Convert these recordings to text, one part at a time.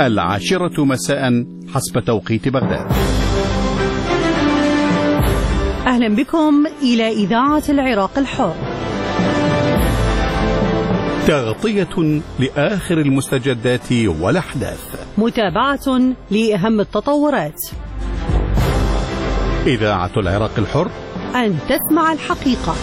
10 مساء حسب توقيت بغداد. أهلا بكم إلى إذاعة العراق الحر، تغطية لآخر المستجدات والأحداث، متابعة لأهم التطورات. إذاعة العراق الحر، أن تسمع الحقيقة.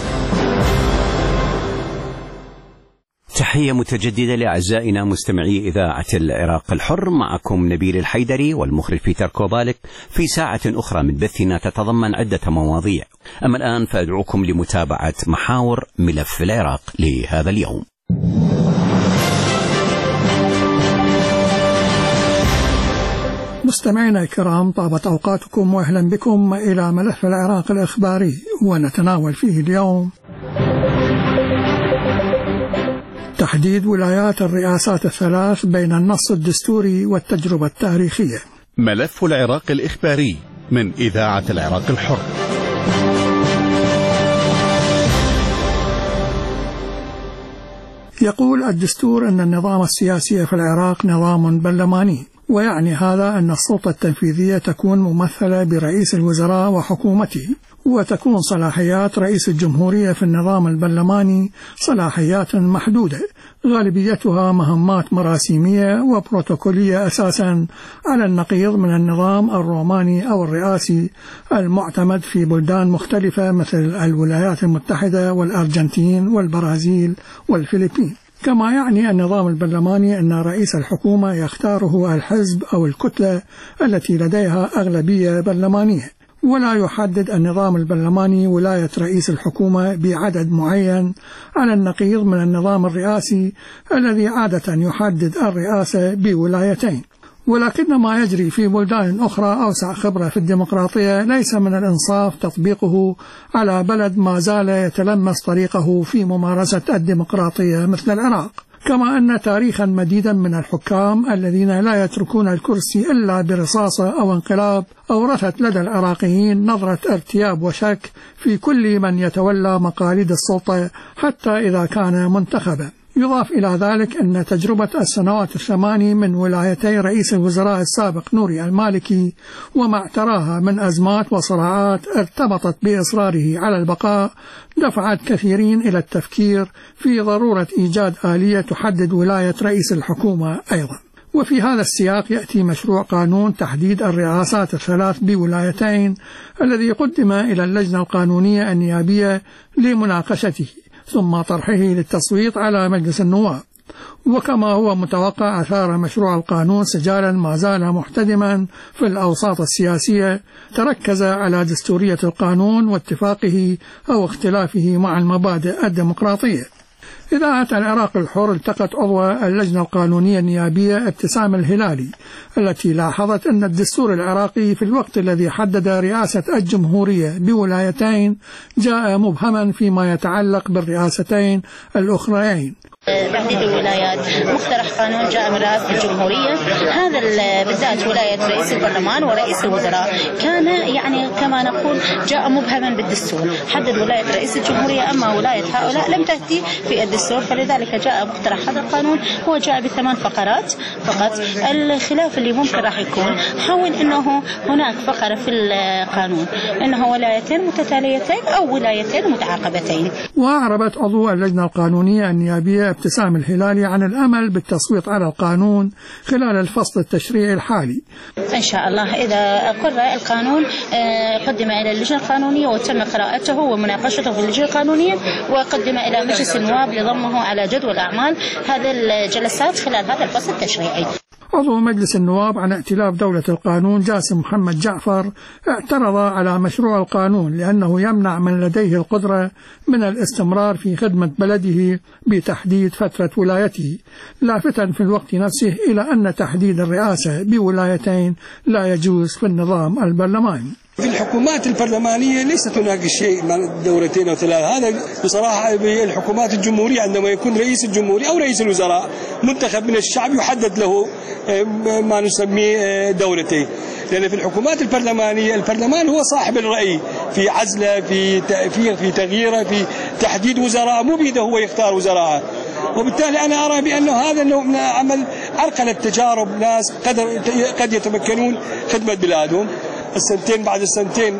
تحية متجددة لأعزائنا مستمعي إذاعة العراق الحر، معكم نبيل الحيدري والمخرج بيتر كوبالك في ساعة أخرى من بثنا تتضمن عدة مواضيع. أما الآن فأدعوكم لمتابعة محاور ملف العراق لهذا اليوم. مستمعينا الكرام، طابت أوقاتكم وأهلا بكم إلى ملف العراق الإخباري، ونتناول فيه اليوم تحديد ولايات الرئاسات الثلاث بين النص الدستوري والتجربة التاريخية. ملف العراق الإخباري من إذاعة العراق الحر. يقول الدستور أن النظام السياسي في العراق نظام برلماني، ويعني هذا أن السلطة التنفيذية تكون ممثلة برئيس الوزراء وحكومته، وتكون صلاحيات رئيس الجمهورية في النظام البرلماني صلاحيات محدودة، غالبيتها مهمات مراسيمية وبروتوكولية أساسا، على النقيض من النظام الروماني أو الرئاسي المعتمد في بلدان مختلفة مثل الولايات المتحدة والأرجنتين والبرازيل والفلبين. كما يعني النظام البرلماني أن رئيس الحكومة يختاره الحزب أو الكتلة التي لديها أغلبية برلمانية، ولا يحدد النظام البرلماني ولاية رئيس الحكومة بعدد معين، على النقيض من النظام الرئاسي الذي عادة يحدد الرئاسة بولايتين. ولكن ما يجري في بلدان أخرى أوسع خبرة في الديمقراطية ليس من الإنصاف تطبيقه على بلد ما زال يتلمس طريقه في ممارسة الديمقراطية مثل العراق. كما أن تاريخا مديدا من الحكام الذين لا يتركون الكرسي إلا برصاصة أو انقلاب أورثت لدى العراقيين نظرة ارتياب وشك في كل من يتولى مقاليد السلطة حتى إذا كان منتخبا. يضاف إلى ذلك أن تجربة السنوات 8 من ولايتي رئيس الوزراء السابق نوري المالكي وما اعتراها من أزمات وصراعات ارتبطت بإصراره على البقاء دفعت كثيرين إلى التفكير في ضرورة إيجاد آلية تحدد ولاية رئيس الحكومة أيضا. وفي هذا السياق يأتي مشروع قانون تحديد الرئاسات الثلاث بولايتين الذي قدم إلى اللجنة القانونية النيابية لمناقشته ثم طرحه للتصويت على مجلس النواب. وكما هو متوقع أثار مشروع القانون سجالا ما زال محتدما في الأوساط السياسية، تركز على دستورية القانون واتفاقه أو اختلافه مع المبادئ الديمقراطية. إذاعة العراق الحر التقت عضو اللجنة القانونية النيابية ابتسام الهلالي، التي لاحظت أن الدستور العراقي في الوقت الذي حدد رئاسة الجمهورية بولايتين جاء مبهما فيما يتعلق بالرئاستين الأخرين. تحديد الولايات مقترح قانون جاء من رئاسة الجمهورية، هذا بالذات ولاية رئيس البرلمان ورئيس الوزراء كان يعني كما نقول جاء مبهما بالدستور، حدد ولاية رئيس الجمهورية، أما ولاية هؤلاء لم تأتي في الدستور، فلذلك جاء مقترح هذا القانون. هو جاء ب8 فقرات فقط. الخلاف اللي ممكن راح يكون حول أنه هناك فقرة في القانون أنه ولايتين متتاليتين أو ولايتين متعاقبتين. وأعربت عضو اللجنة القانونية النيابية ابتسام الهلالي عن الأمل بالتصويت على القانون خلال الفصل التشريعي الحالي. إن شاء الله إذا قرر القانون قدم إلى اللجنة القانونية وتم قراءته ومناقشته في اللجنة القانونية وقدم إلى مجلس النواب لضمه على جدول أعمال هذه الجلسات خلال هذا الفصل التشريعي. عضو مجلس النواب عن ائتلاف دولة القانون جاسم محمد جعفر اعترض على مشروع القانون لأنه يمنع من لديه القدرة من الاستمرار في خدمة بلده بتحديد فترة ولايته، لافتا في الوقت نفسه إلى أن تحديد الرئاسة بولايتين لا يجوز في النظام البرلماني. في الحكومات البرلمانية ليست هناك شيء من دورتين أو ثلاث. هذا بصراحة الحكومات الجمهورية عندما يكون رئيس الجمهورية أو رئيس الوزراء منتخب من الشعب يحدد له ما نسميه دورتين، لأن في الحكومات البرلمانية البرلمان هو صاحب الرأي في عزله في تغييره في تحديد وزراء، مو بيده هو يختار وزراء. وبالتالي أنا أرى بأنه هذا النوع من عمل عرقلت تجارب ناس قد يتمكنون خدمة بلادهم. السنتين بعد السنتين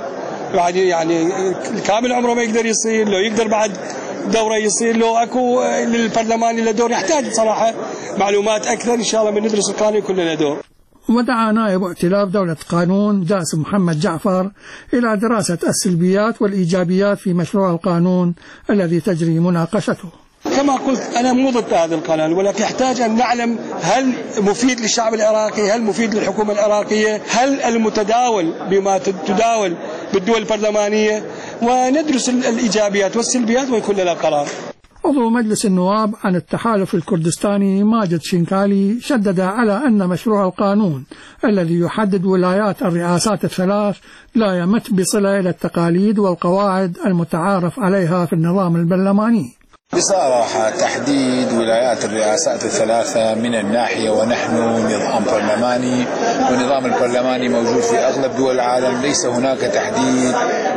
يعني كامل عمره ما يقدر يصير، لو يقدر بعد دورة يصير، لو أكو للبرلمان له دور. يحتاج صراحة معلومات أكثر. إن شاء الله من ندرس القانون يكون لنا دور. ودعا نائب ائتلاف دولة قانون جاسم محمد جعفر إلى دراسة السلبيات والإيجابيات في مشروع القانون الذي تجري مناقشته. كما قلت أنا مو ضد هذا القانون، ولكن يحتاج أن نعلم هل مفيد للشعب العراقي، هل مفيد للحكومة العراقية، هل المتداول بما تداول بالدول البرلمانية، وندرس الإيجابيات والسلبيات ويكون لنا قرار. عضو مجلس النواب عن التحالف الكردستاني ماجد شنكالي شدد على أن مشروع القانون الذي يحدد ولايات الرئاسات الثلاث لا يمت بصلة إلى التقاليد والقواعد المتعارف عليها في النظام البرلماني. بصراحة تحديد ولايات الرئاسات الثلاثة من الناحية ونحن نظام برلماني، والنظام البرلماني موجود في أغلب دول العالم، ليس هناك تحديد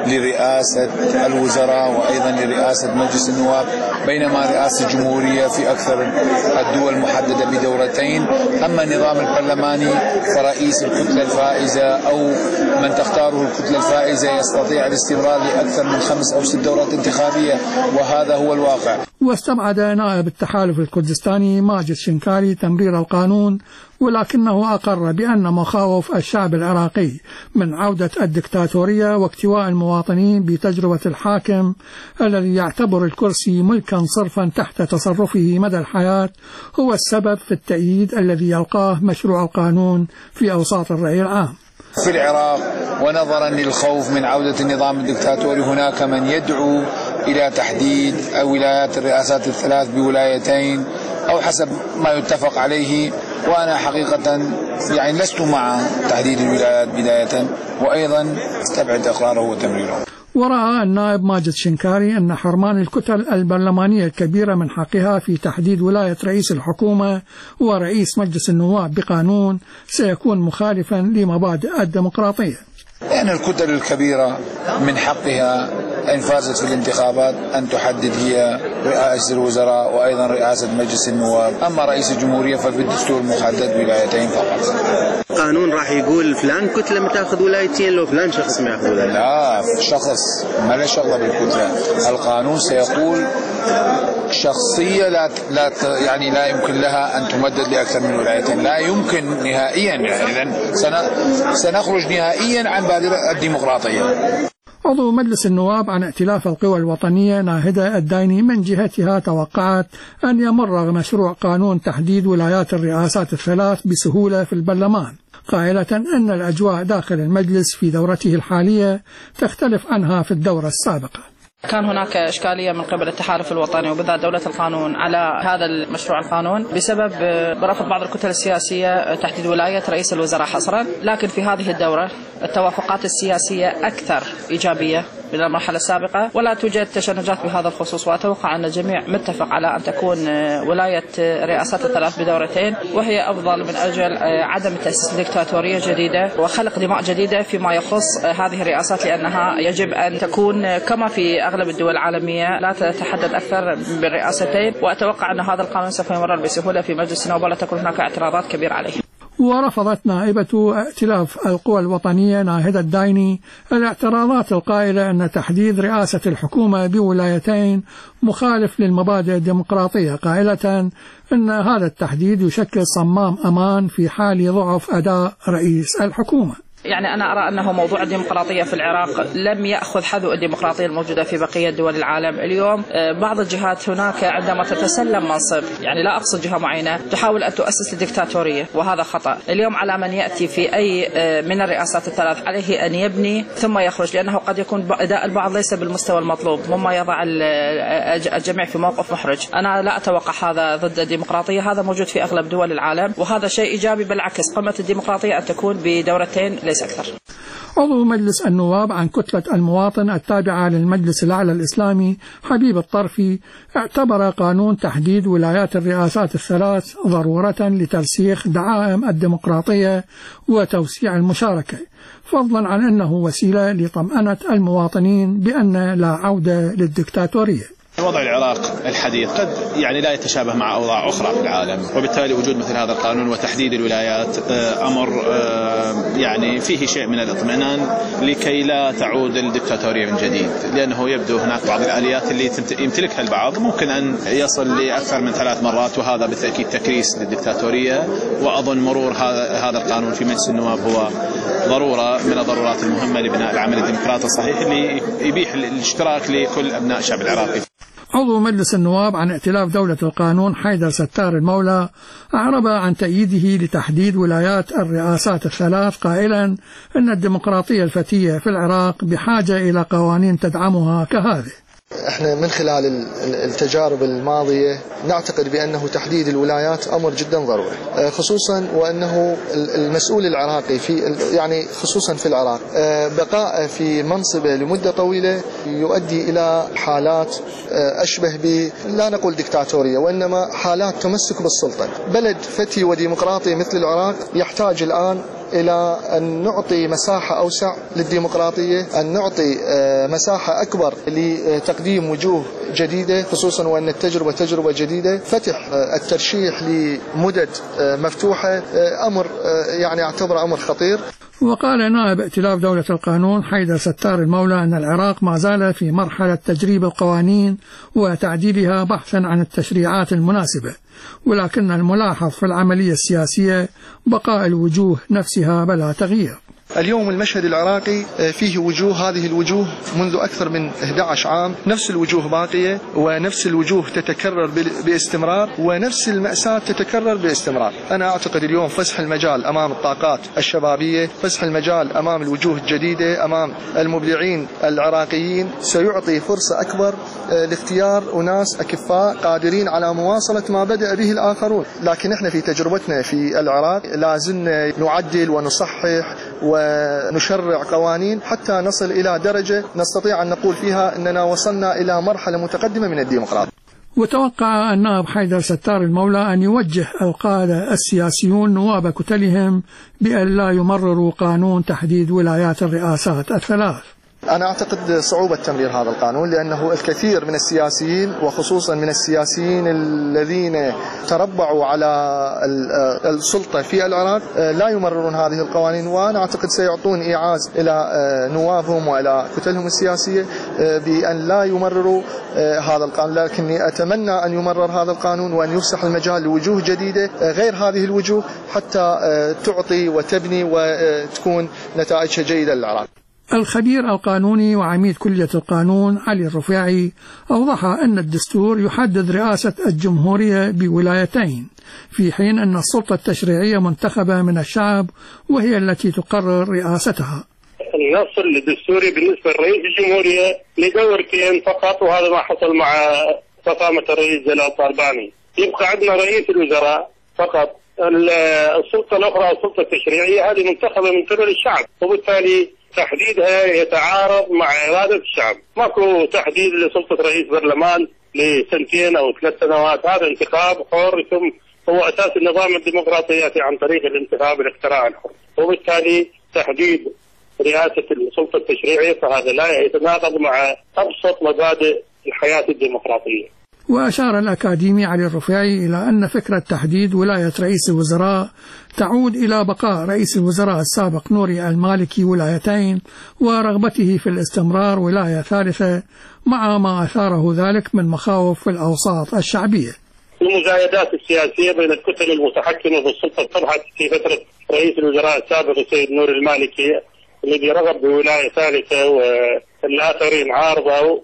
لرئاسة الوزراء وأيضا لرئاسة مجلس النواب، بينما رئاسة الجمهورية في أكثر الدول محددة بدورتين. أما النظام البرلماني فرئيس الكتلة الفائزة أو من تختاره الكتلة الفائزة يستطيع الاستمرار لأكثر من 5 أو 6 دورات انتخابية، وهذا هو الواقع. واستبعد نائب التحالف الكردستاني ماجد شنكالي تمرير القانون، ولكنه أقر بأن مخاوف الشعب العراقي من عودة الدكتاتورية واكتواء المواطنين بتجربة الحاكم الذي يعتبر الكرسي ملكا صرفا تحت تصرفه مدى الحياة هو السبب في التأييد الذي يلقاه مشروع القانون في أوساط الرأي العام. في العراق ونظرا للخوف من عودة النظام الدكتاتوري هناك من يدعو إلى تحديد ولايات الرئاسات الثلاث بولايتين أو حسب ما يتفق عليه، وأنا حقيقة يعني لست مع تحديد الولايات بداية، وأيضا استبعد إقراره وتمريره. ورأى النائب ماجد شنكالي أن حرمان الكتل البرلمانية الكبيرة من حقها في تحديد ولاية رئيس الحكومة ورئيس مجلس النواب بقانون سيكون مخالفا لمبادئ الديمقراطية. لأن الكتل الكبيرة من حقها إن فازت في الانتخابات أن تحدد هي رئاسة الوزراء وأيضا رئاسة مجلس النواب. أما رئيس الجمهورية ففي الدستور محدد ولايتين فقط. قانون راح يقول فلان كتلة تأخذ ولايتين لو فلان شخص ما يأخذ ولايتين. لا، شخص ما له شغلة بالكتلة. القانون سيقول شخصية يعني لا يمكن لها أن تمدد لأكثر من ولايتين، لا يمكن نهائيا، يعني سنخرج نهائيا عن بادرة الديمقراطية. عضو مجلس النواب عن ائتلاف القوى الوطنية ناهدة الدايني من جهتها توقعت أن يمر مشروع قانون تحديد ولايات الرئاسات الثلاث بسهولة في البرلمان، قائلة أن الأجواء داخل المجلس في دورته الحالية تختلف عنها في الدورة السابقة. كان هناك إشكالية من قبل التحالف الوطني وبالذات دولة القانون على هذا المشروع القانون بسبب رفض بعض الكتل السياسية تحديد ولاية رئيس الوزراء حصرا، لكن في هذه الدورة التوافقات السياسية أكثر إيجابية من المرحلة السابقة، ولا توجد تشنجات بهذا الخصوص، وأتوقع أن الجميع متفق على أن تكون ولاية رئاسات الثلاث بدورتين، وهي أفضل من أجل عدم تأسيس ديكتاتورية جديدة وخلق دماء جديدة فيما يخص هذه الرئاسات، لأنها يجب أن تكون كما في أغلب الدول العالمية لا تتحدد أكثر بالرئاستين، وأتوقع أن هذا القانون سوف يمرر بسهولة في مجلس النواب ولا تكون هناك اعتراضات كبيرة عليه. ورفضت نائبة ائتلاف القوى الوطنية ناهدة الدايني الاعتراضات القائلة أن تحديد رئاسة الحكومة بولايتين مخالف للمبادئ الديمقراطية، قائلة أن هذا التحديد يشكل صمام أمان في حال ضعف أداء رئيس الحكومة. يعني أنا أرى أنه موضوع الديمقراطية في العراق لم يأخذ حذو الديمقراطية الموجودة في بقية دول العالم. اليوم بعض الجهات هناك عندما تتسلم منصب، يعني لا أقصد جهة معينة، تحاول أن تؤسس الديكتاتورية، وهذا خطأ. اليوم على من يأتي في أي من الرئاسات الثلاث عليه أن يبني ثم يخرج، لأنه قد يكون أداء البعض ليس بالمستوى المطلوب مما يضع الجميع في موقف محرج. أنا لا أتوقع هذا ضد الديمقراطية، هذا موجود في أغلب دول العالم وهذا شيء إيجابي، بالعكس قمة الديمقراطية أن تكون بدورتين ليس أكثر. عضو مجلس النواب عن كتلة المواطن التابعة للمجلس الأعلى الإسلامي حبيب الطرفي اعتبر قانون تحديد ولايات الرئاسات الثلاث ضرورة لترسيخ دعائم الديمقراطية وتوسيع المشاركة، فضلا عن أنه وسيلة لطمأنة المواطنين بأن لا عودة للديكتاتورية. وضع العراق الحديث قد لا يتشابه مع أوضاع أخرى في العالم، وبالتالي وجود مثل هذا القانون وتحديد الولايات أمر فيه شيء من الاطمئنان لكي لا تعود الدكتاتورية من جديد، لأنه يبدو هناك بعض الآليات اللي يمتلكها البعض ممكن أن يصل لأكثر من 3 مرات، وهذا بالتأكيد تكريس للدكتاتورية. وأظن مرور هذا القانون في مجلس النواب هو ضرورة من الضرورات المهمة لبناء العمل الديمقراطي الصحيح اللي يبيح الاشتراك لكل أبناء الشعب العراقي. عضو مجلس النواب عن ائتلاف دولة القانون حيدر ستار المولى أعرب عن تأييده لتحديد ولايات الرئاسات الثلاث، قائلا أن الديمقراطية الفتية في العراق بحاجة إلى قوانين تدعمها كهذه. احنا من خلال التجارب الماضية نعتقد بأنه تحديد الولايات أمر جدا ضروري، خصوصا وأنه المسؤول العراقي خصوصا في العراق بقاء في منصبه لمدة طويلة يؤدي إلى حالات أشبه لا نقول ديكتاتورية، وإنما حالات تمسك بالسلطة. بلد فتي وديمقراطي مثل العراق يحتاج الآن إلى أن نعطي مساحة أوسع للديمقراطية، أن نعطي مساحة أكبر لتقديم وجوه جديدة، خصوصا وأن التجربة تجربة جديدة. فتح الترشيح لمدد مفتوحة أمر أعتبره أمر خطير. وقال نائب ائتلاف دولة القانون حيدر ستار المولى أن العراق ما زال في مرحلة تجريب القوانين وتعديلها بحثا عن التشريعات المناسبة، ولكن الملاحظ في العملية السياسية بقاء الوجوه نفسها بلا تغيير. اليوم المشهد العراقي فيه وجوه، هذه الوجوه منذ أكثر من 11 عام نفس الوجوه باقية، ونفس الوجوه تتكرر باستمرار، ونفس المأساة تتكرر باستمرار. أنا أعتقد اليوم فسح المجال أمام الطاقات الشبابية، فسح المجال أمام الوجوه الجديدة، أمام المبدعين العراقيين، سيعطي فرصة أكبر لاختيار أناس أكفاء قادرين على مواصلة ما بدأ به الآخرون. لكن احنا في تجربتنا في العراق لازلنا نعدل ونصحح ونشرع قوانين حتى نصل إلى درجة نستطيع أن نقول فيها أننا وصلنا إلى مرحلة متقدمة من الديمقراطية. وتوقع النائب حيدر ستار المولى أن يوجه القادة السياسيون نواب كتلهم بأن لا يمرروا قانون تحديد ولايات الرئاسات الثلاث. أنا أعتقد صعوبة تمرير هذا القانون، لأنه الكثير من السياسيين وخصوصا من السياسيين الذين تربعوا على السلطة في العراق لا يمررون هذه القوانين، وأنا أعتقد سيعطون إيعاز إلى نوابهم وإلى كتلهم السياسية بأن لا يمرروا هذا القانون. لكني أتمنى أن يمرر هذا القانون وأن يفسح المجال لوجوه جديدة غير هذه الوجوه حتى تعطي وتبني وتكون نتائجها جيدة للعراق. الخبير القانوني وعميد كلية القانون علي الرفاعي أوضح أن الدستور يحدد رئاسة الجمهورية بولايتين، في حين أن السلطة التشريعية منتخبة من الشعب وهي التي تقرر رئاستها. النص الدستوري بالنسبة لرئيس الجمهورية لدورتين فقط، وهذا ما حصل مع فخامة الرئيس جلال طالباني. يبقى عندنا رئيس الوزراء فقط. السلطة الأخرى السلطة التشريعية هذه منتخبة من قبل الشعب، وبالتالي تحديدها يتعارض مع إرادة الشعب. ماكو تحديد لسلطة رئيس برلمان ل2 أو 3 سنوات، هذا انتخاب حر، ثم هو أساس النظام الديمقراطي يأتي عن طريق الانتخاب الاختراع الحر، وبالتالي تحديد رئاسة السلطة التشريعية فهذا لا يتناقض مع أبسط مبادئ الحياة الديمقراطية. وأشار الأكاديمي علي الرفاعي إلى أن فكرة تحديد ولاية رئيس الوزراء تعود إلى بقاء رئيس الوزراء السابق نوري المالكي ولايتين ورغبته في الاستمرار ولاية ثالثة، مع ما أثاره ذلك من مخاوف في الأوساط الشعبية. المزايدات السياسية بين الكتل المتحكمة بالسلطة طرحت في فترة رئيس الوزراء السابق السيد نوري المالكي الذي رغب بولاية ثالثة والآخرين عارضوا،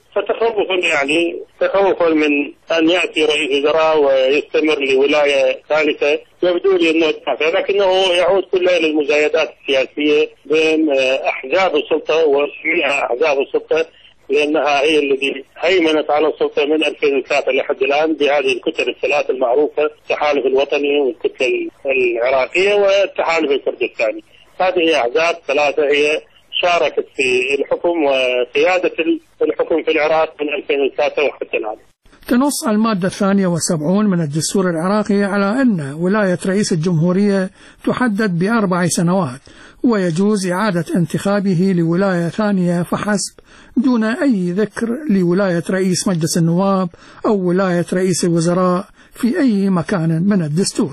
تخوفا من أن يأتي رئيس وزراء ويستمر لولاية ثالثة. يبدو لي أنه لكنه يعود كله للمزايدات السياسية بين أحزاب السلطة واسمها أحزاب السلطة، لأنها هي التي هيمنت على السلطة من 2003 لحد الآن بهذه الكتل الثلاث المعروفة، التحالف الوطني والكتلة العراقية والتحالف الكردستاني. هذه أحزاب ثلاثة هي شاركت في الحكم وقيادة الحكم في العراق من 2003 وحتى الآن. تنص المادة 72 من الدستور العراقي على أن ولاية رئيس الجمهورية تحدد ب4 سنوات، ويجوز إعادة انتخابه لولاية ثانية فحسب، دون أي ذكر لولاية رئيس مجلس النواب أو ولاية رئيس الوزراء في أي مكان من الدستور.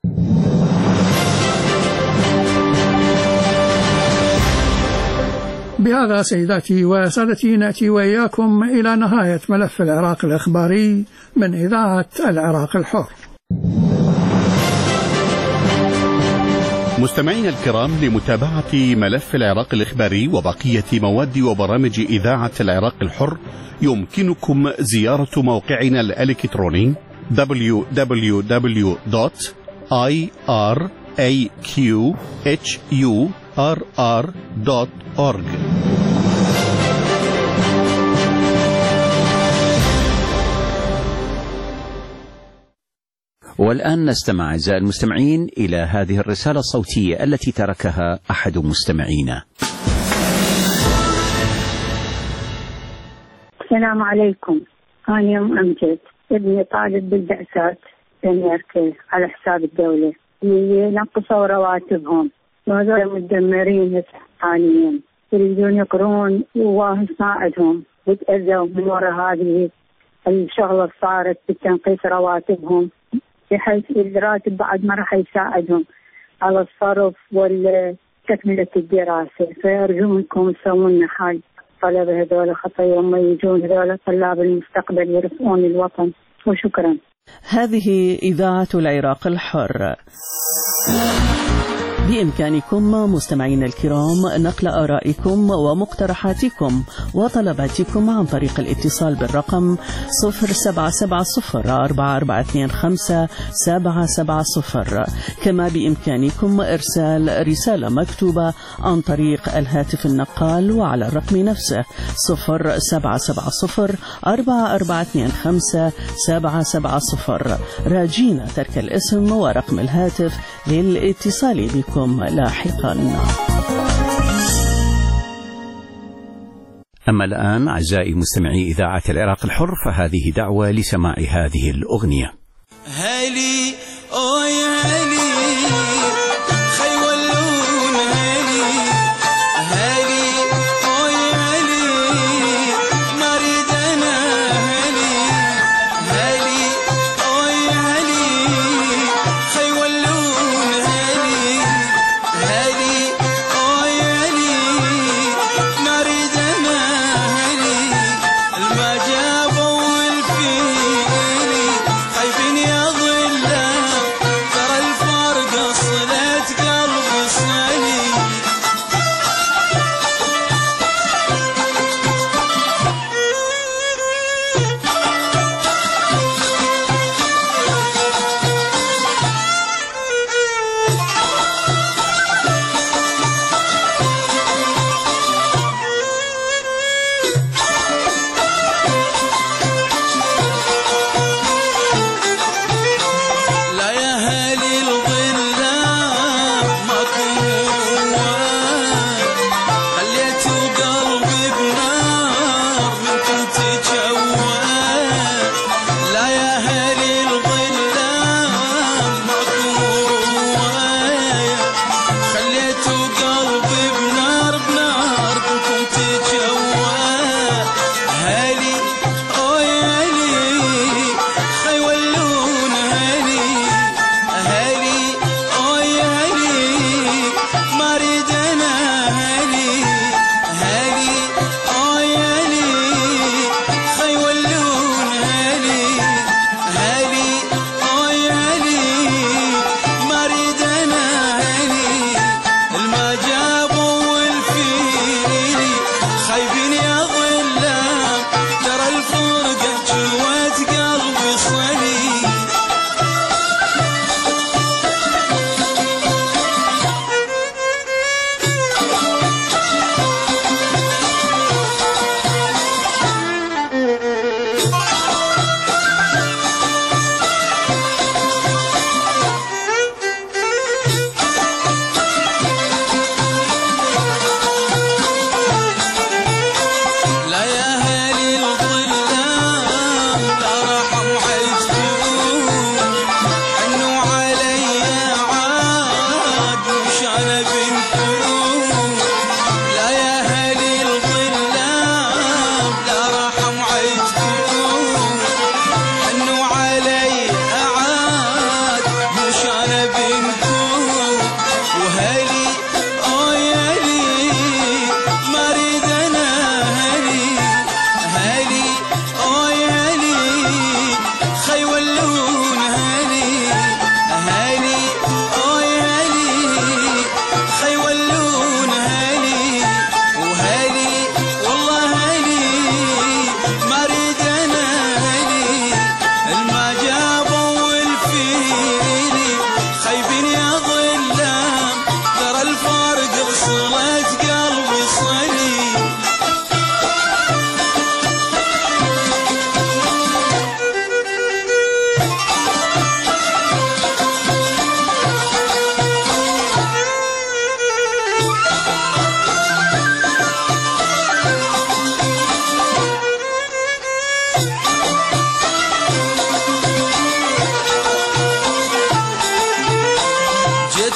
بهذا سيداتي وسادتي نأتي وإياكم إلى نهاية ملف العراق الإخباري من إذاعة العراق الحر. مستمعينا الكرام، لمتابعة ملف العراق الإخباري وبقية مواد وبرامج إذاعة العراق الحر يمكنكم زيارة موقعنا الإلكتروني www.iraqhurr.org. والآن نستمع أعزائي المستمعين إلى هذه الرسالة الصوتية التي تركها أحد مستمعينا. السلام عليكم، أنا أم أمجد، ابني طالب بالبعثات بأمريكا على حساب الدولة، ينقصوا رواتبهم وهذول مدمرين حاليا، يريدون يقرون وواهن ساعدهم، يتأذوا من وراء هذه الشغلة صارت بتنقيص رواتبهم، بحيث الراتب بعد ما راح يساعدهم على الصرف وتكملة الدراسة. فأرجو منكم تسوون حال طلبة هذول، خطأ يوم يجون هذول طلاب المستقبل يرفعون الوطن. وشكرا. هذه إذاعة العراق الحر. بإمكانكم مستمعين الكرام نقل آرائكم ومقترحاتكم وطلباتكم عن طريق الاتصال بالرقم 0770-4425-770. كما بإمكانكم إرسال رسالة مكتوبة عن طريق الهاتف النقال وعلى الرقم نفسه 0770-4425-770، راجين ترك الاسم ورقم الهاتف للاتصال بكم لاحقا. أما الآن أعزائي مستمعي إذاعة العراق الحر فهذه دعوة لسماع هذه الأغنية. هلي أوي هلي خيولون هلي هلي أوي هلي نريد أنا هلي هلي أوي هلي خيولون هلي هلي أوي هلي نريد أنا هلي الما جابوا الفيلي خايفين يا ظلام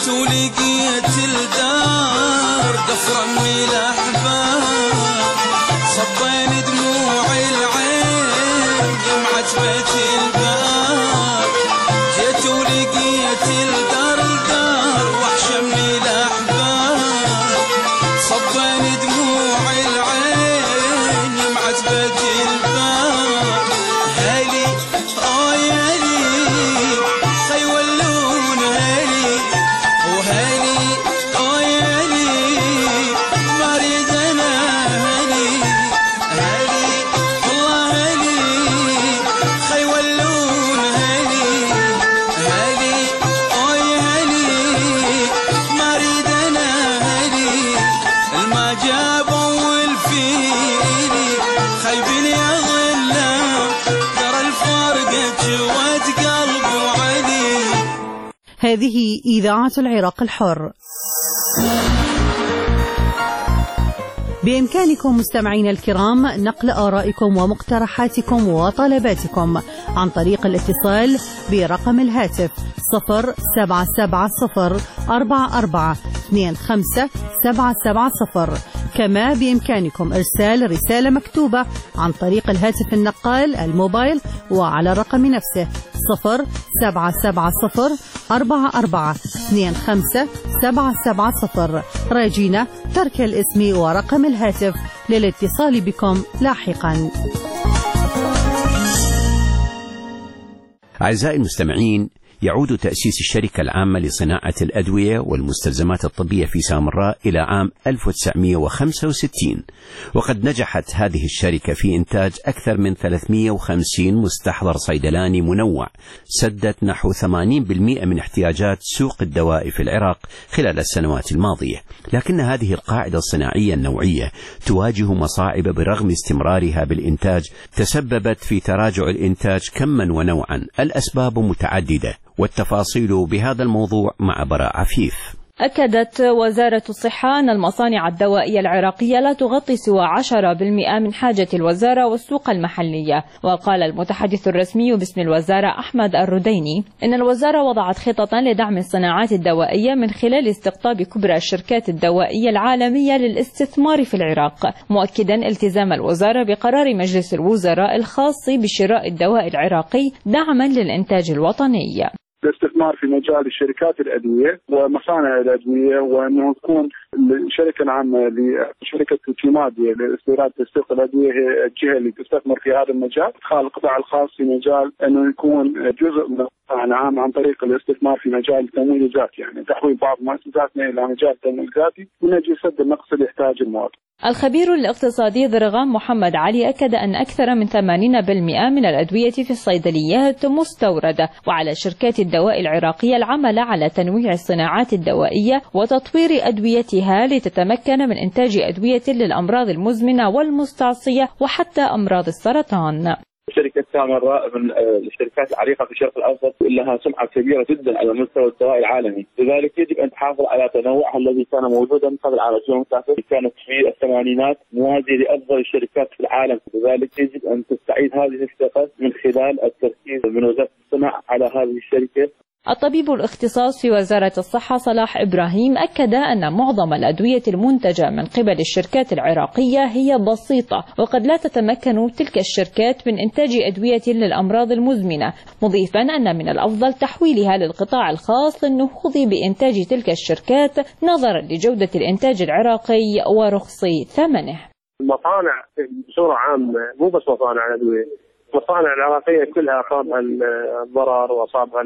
جيت ولقيت الدار قفرة من الأحباب صبين دموع العين جمعت بيت الباب جيت ولقيت الدار وحشة من الأحباب صبين دموع العين جمعت بيت الباب هالي يالي خي ولون هالي وهالي يالي ما اريد انا هالي هالي والله هالي خي ولون هالي هالي هالي ما اريد انا هالي الما جابوا الفيلي خيبني اظلم ترى الفرقة جوات قلب وعلي. هذه إذاعة العراق الحر. بإمكانكم مستمعين الكرام نقل آرائكم ومقترحاتكم وطلباتكم عن طريق الاتصال برقم الهاتف 077044257770. كما بإمكانكم إرسال رسالة مكتوبة عن طريق الهاتف النقال الموبايل وعلى الرقم نفسه 077044257770. راجينا ترك الاسم ورقم الهاتف للاتصال بكم لاحقا. أعزائي المستمعين، يعود تأسيس الشركة العامة لصناعة الأدوية والمستلزمات الطبية في سامراء إلى عام 1965، وقد نجحت هذه الشركة في إنتاج أكثر من 350 مستحضر صيدلاني منوع سدت نحو 80% من احتياجات سوق الدواء في العراق خلال السنوات الماضية. لكن هذه القاعدة الصناعية النوعية تواجه مصاعب برغم استمرارها بالإنتاج تسببت في تراجع الإنتاج كما ونوعا. الأسباب متعددة، والتفاصيل بهذا الموضوع مع براء عفيف. أكدت وزارة الصحة أن المصانع الدوائية العراقية لا تغطي سوى 10% من حاجة الوزارة والسوق المحلية. وقال المتحدث الرسمي باسم الوزارة أحمد الرديني إن الوزارة وضعت خططا لدعم الصناعات الدوائية من خلال استقطاب كبرى الشركات الدوائية العالمية للاستثمار في العراق، مؤكدا التزام الوزارة بقرار مجلس الوزراء الخاص بشراء الدواء العراقي دعما للإنتاج الوطني. الاستثمار في مجال الشركات الأدوية ومصانع الأدوية، وأنه تكون الشركة العامة لشركة كيماديا لاستيراد تسويق الأدوية هي الجهة اللي تستثمر في هذا المجال. إدخال القطاع الخاص في مجال أنه يكون جزء من القطاع العام عن طريق الاستثمار في مجال التمويل الذاتي، يعني تحويل بعض مؤسساتنا إلى مجال التمويل الذاتي من أجل سد النقص اللي يحتاج المواطن. الخبير الاقتصادي ضرغام محمد علي أكد أن أكثر من 80% من الأدوية في الصيدليات مستوردة، وعلى شركات الدواء العراقية العمل على تنويع الصناعات الدوائية وتطوير أدويتها لتتمكن من إنتاج أدوية للأمراض المزمنة والمستعصية وحتى أمراض السرطان. شركة سامراء من الشركات العريقة في الشرق الأوسط، لها سمعة كبيرة جدا على مستوى الدواء العالمي، لذلك يجب أن تحافظ على تنوعها الذي كان موجودا قبل على الجيل المتأخر، كانت في الثمانينات موازية لأفضل الشركات في العالم، لذلك يجب أن تستعيد هذه الثقة من خلال التركيز من وزارة الصناعة على هذه الشركة. الطبيب الاختصاص في وزارة الصحة صلاح إبراهيم أكد أن معظم الأدوية المنتجة من قبل الشركات العراقية هي بسيطة، وقد لا تتمكن تلك الشركات من إنتاج أدوية للأمراض المزمنة، مضيفا أن من الأفضل تحويلها للقطاع الخاص للنهوض بإنتاج تلك الشركات نظرا لجودة الإنتاج العراقي ورخص ثمنه. المصانع بصورة عامة، مو بس مصانع الأدوية، المصانع العراقية كلها أصابها الضرر وأصابها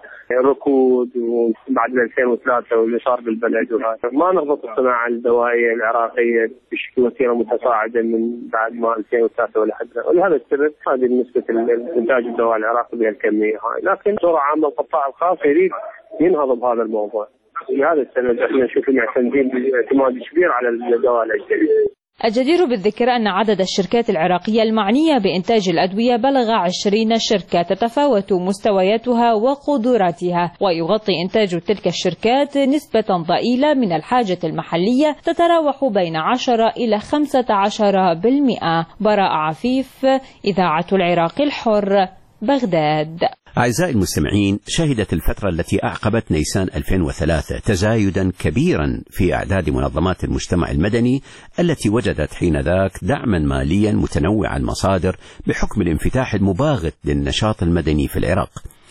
الركود بعد 2003 واللي صار بالبلد، ما نهضت الصناعة الدوائية العراقية بوتيرة متصاعدة من بعد ما 2003 ولهذا السبب هذه نسبة إنتاج الدواء العراقي بهالكمية هاي. لكن بصورة عامة القطاع الخاص يريد ينهض بهذا الموضوع، لهذا السبب احنا نشوف معتمدين باعتماد كبير على الدواء الأجنبي. الجدير بالذكر أن عدد الشركات العراقية المعنية بإنتاج الأدوية بلغ 20 شركة تتفاوت مستوياتها وقدراتها، ويغطي إنتاج تلك الشركات نسبة ضئيلة من الحاجة المحلية تتراوح بين 10 إلى 15%. براء عفيف، إذاعة العراق الحر، بغداد. أعزائي المستمعين، شهدت الفترة التي أعقبت نيسان 2003 تزايدا كبيرا في أعداد منظمات المجتمع المدني التي وجدت حينذاك دعما ماليا متنوع المصادر بحكم الانفتاح المباغت للنشاط المدني في العراق.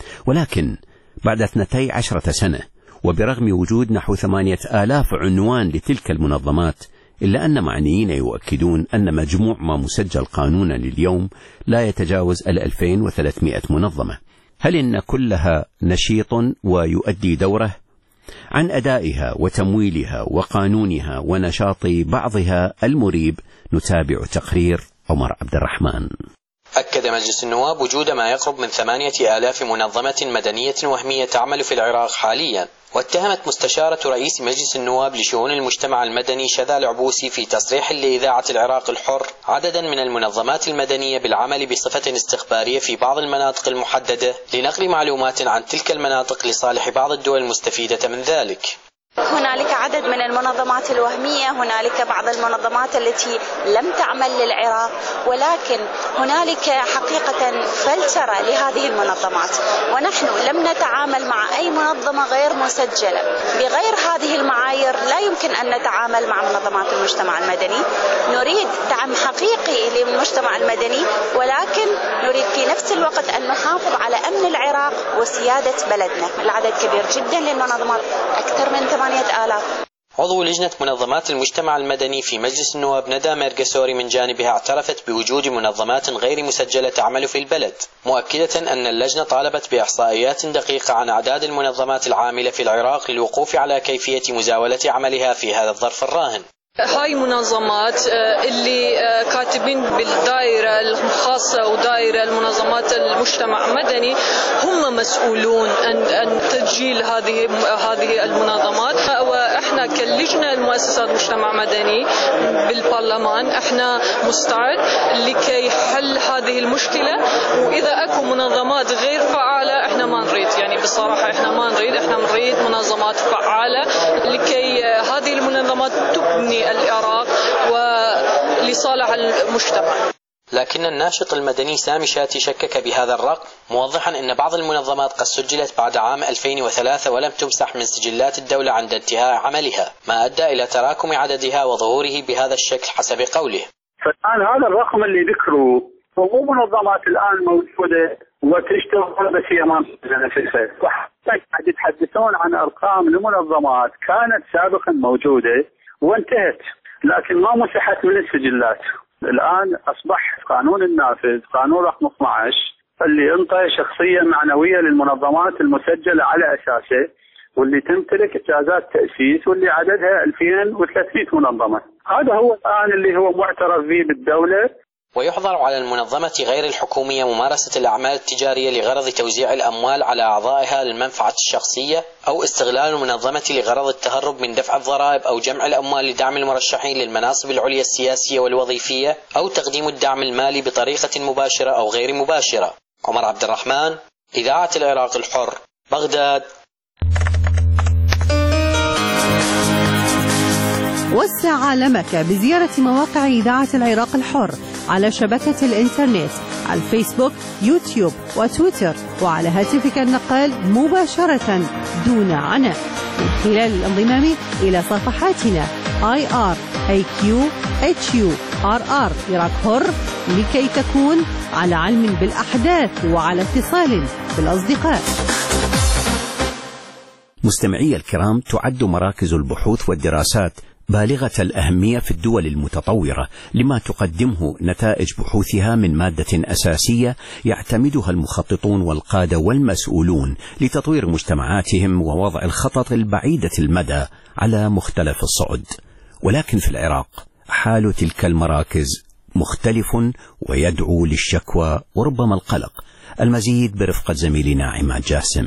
ولكن بعد 12 سنة وبرغم وجود نحو 8000 عنوان لتلك المنظمات، إلا أن معنيين يؤكدون أن مجموع ما مسجل قانونا لليوم لا يتجاوز 2300 منظمة. هل إن كلها نشيط ويؤدي دوره؟ عن أدائها وتمويلها وقانونها ونشاط بعضها المريب نتابع تقرير عمر عبد الرحمن. أكد مجلس النواب وجود ما يقرب من 8000 منظمة مدنية وهمية تعمل في العراق حاليا، واتهمت مستشارة رئيس مجلس النواب لشؤون المجتمع المدني شذى العبوسي في تصريح لإذاعة العراق الحر عددا من المنظمات المدنية بالعمل بصفة استخبارية في بعض المناطق المحددة لنقل معلومات عن تلك المناطق لصالح بعض الدول المستفيدة من ذلك. هنالك عدد من المنظمات الوهمية، هنالك بعض المنظمات التي لم تعمل للعراق، ولكن هنالك حقيقة فلترة لهذه المنظمات، ونحن لم نتعامل مع أي منظمة غير مسجلة. بغير هذه المعايير لا يمكن أن نتعامل مع منظمات المجتمع المدني. نريد دعم حقيقي للمجتمع المدني، ولكن نريد في نفس الوقت أن نحافظ على أمن العراق وسيادة بلدنا. العدد كبير جدا للمنظمات، أكثر من 8000. عضو لجنة منظمات المجتمع المدني في مجلس النواب ندى ميرقسوري من جانبها اعترفت بوجود منظمات غير مسجلة تعمل في البلد، مؤكدة أن اللجنة طالبت بإحصائيات دقيقة عن أعداد المنظمات العاملة في العراق للوقوف على كيفية مزاولة عملها في هذا الظرف الراهن. هاي منظمات اللي كاتبين بالدائرة الخاصة ودائرة المنظمات المجتمع المدني هم مسؤولون عن تسجيل هذه المنظمات، واحنا كلجنة المؤسسات المجتمع المدني بالبرلمان احنا مستعد لكي حل هذه المشكلة، واذا اكو منظمات غير فعالة احنا ما نريد، يعني بصراحة احنا ما نريد، احنا نريد منظمات فعالة لكي هذه المنظمات تبني العراق ولصالح المجتمع. لكن الناشط المدني سامي شاتي شكك بهذا الرقم، موضحا أن بعض المنظمات قد سجلت بعد عام 2003 ولم تمسح من سجلات الدولة عند انتهاء عملها، ما أدى إلى تراكم عددها وظهوره بهذا الشكل حسب قوله. فالآن هذا الرقم اللي ذكروا ومو منظمات الآن موجودة وتشتغل بس هي ما نفسها، وحتى يتحدثون عن أرقام لمنظمات كانت سابقا موجودة وانتهت لكن ما مسحت من السجلات. الآن أصبح قانون النافذ قانون رقم 12 اللي انطى شخصية معنوية للمنظمات المسجلة على أساسه، واللي تمتلك إجازات تأسيس، واللي عددها 2300 منظمة. هذا هو الآن اللي هو معترف به بالدولة. ويحظر على المنظمة غير الحكومية ممارسة الأعمال التجارية لغرض توزيع الأموال على أعضائها للمنفعة الشخصية، أو استغلال المنظمة لغرض التهرب من دفع الضرائب أو جمع الأموال لدعم المرشحين للمناصب العليا السياسية والوظيفية، أو تقديم الدعم المالي بطريقة مباشرة أو غير مباشرة. عمر عبد الرحمن، إذاعة العراق الحر، بغداد. وسع عالمك بزيارة مواقع إذاعة العراق الحر على شبكة الإنترنت، على الفيسبوك، يوتيوب وتويتر، وعلى هاتفك النقال مباشرة دون عناء من خلال الانضمام إلى صفحاتنا IRAQ-HURR عراق حر لكي تكون على علم بالأحداث وعلى اتصال بالأصدقاء. مستمعي الكرام، تعد مراكز البحوث والدراسات بالغة الأهمية في الدول المتطورة لما تقدمه نتائج بحوثها من مادة أساسية يعتمدها المخططون والقادة والمسؤولون لتطوير مجتمعاتهم ووضع الخطط البعيدة المدى على مختلف الصعد. ولكن في العراق حال تلك المراكز مختلف ويدعو للشكوى وربما القلق. المزيد برفقة زميلنا عماد جاسم.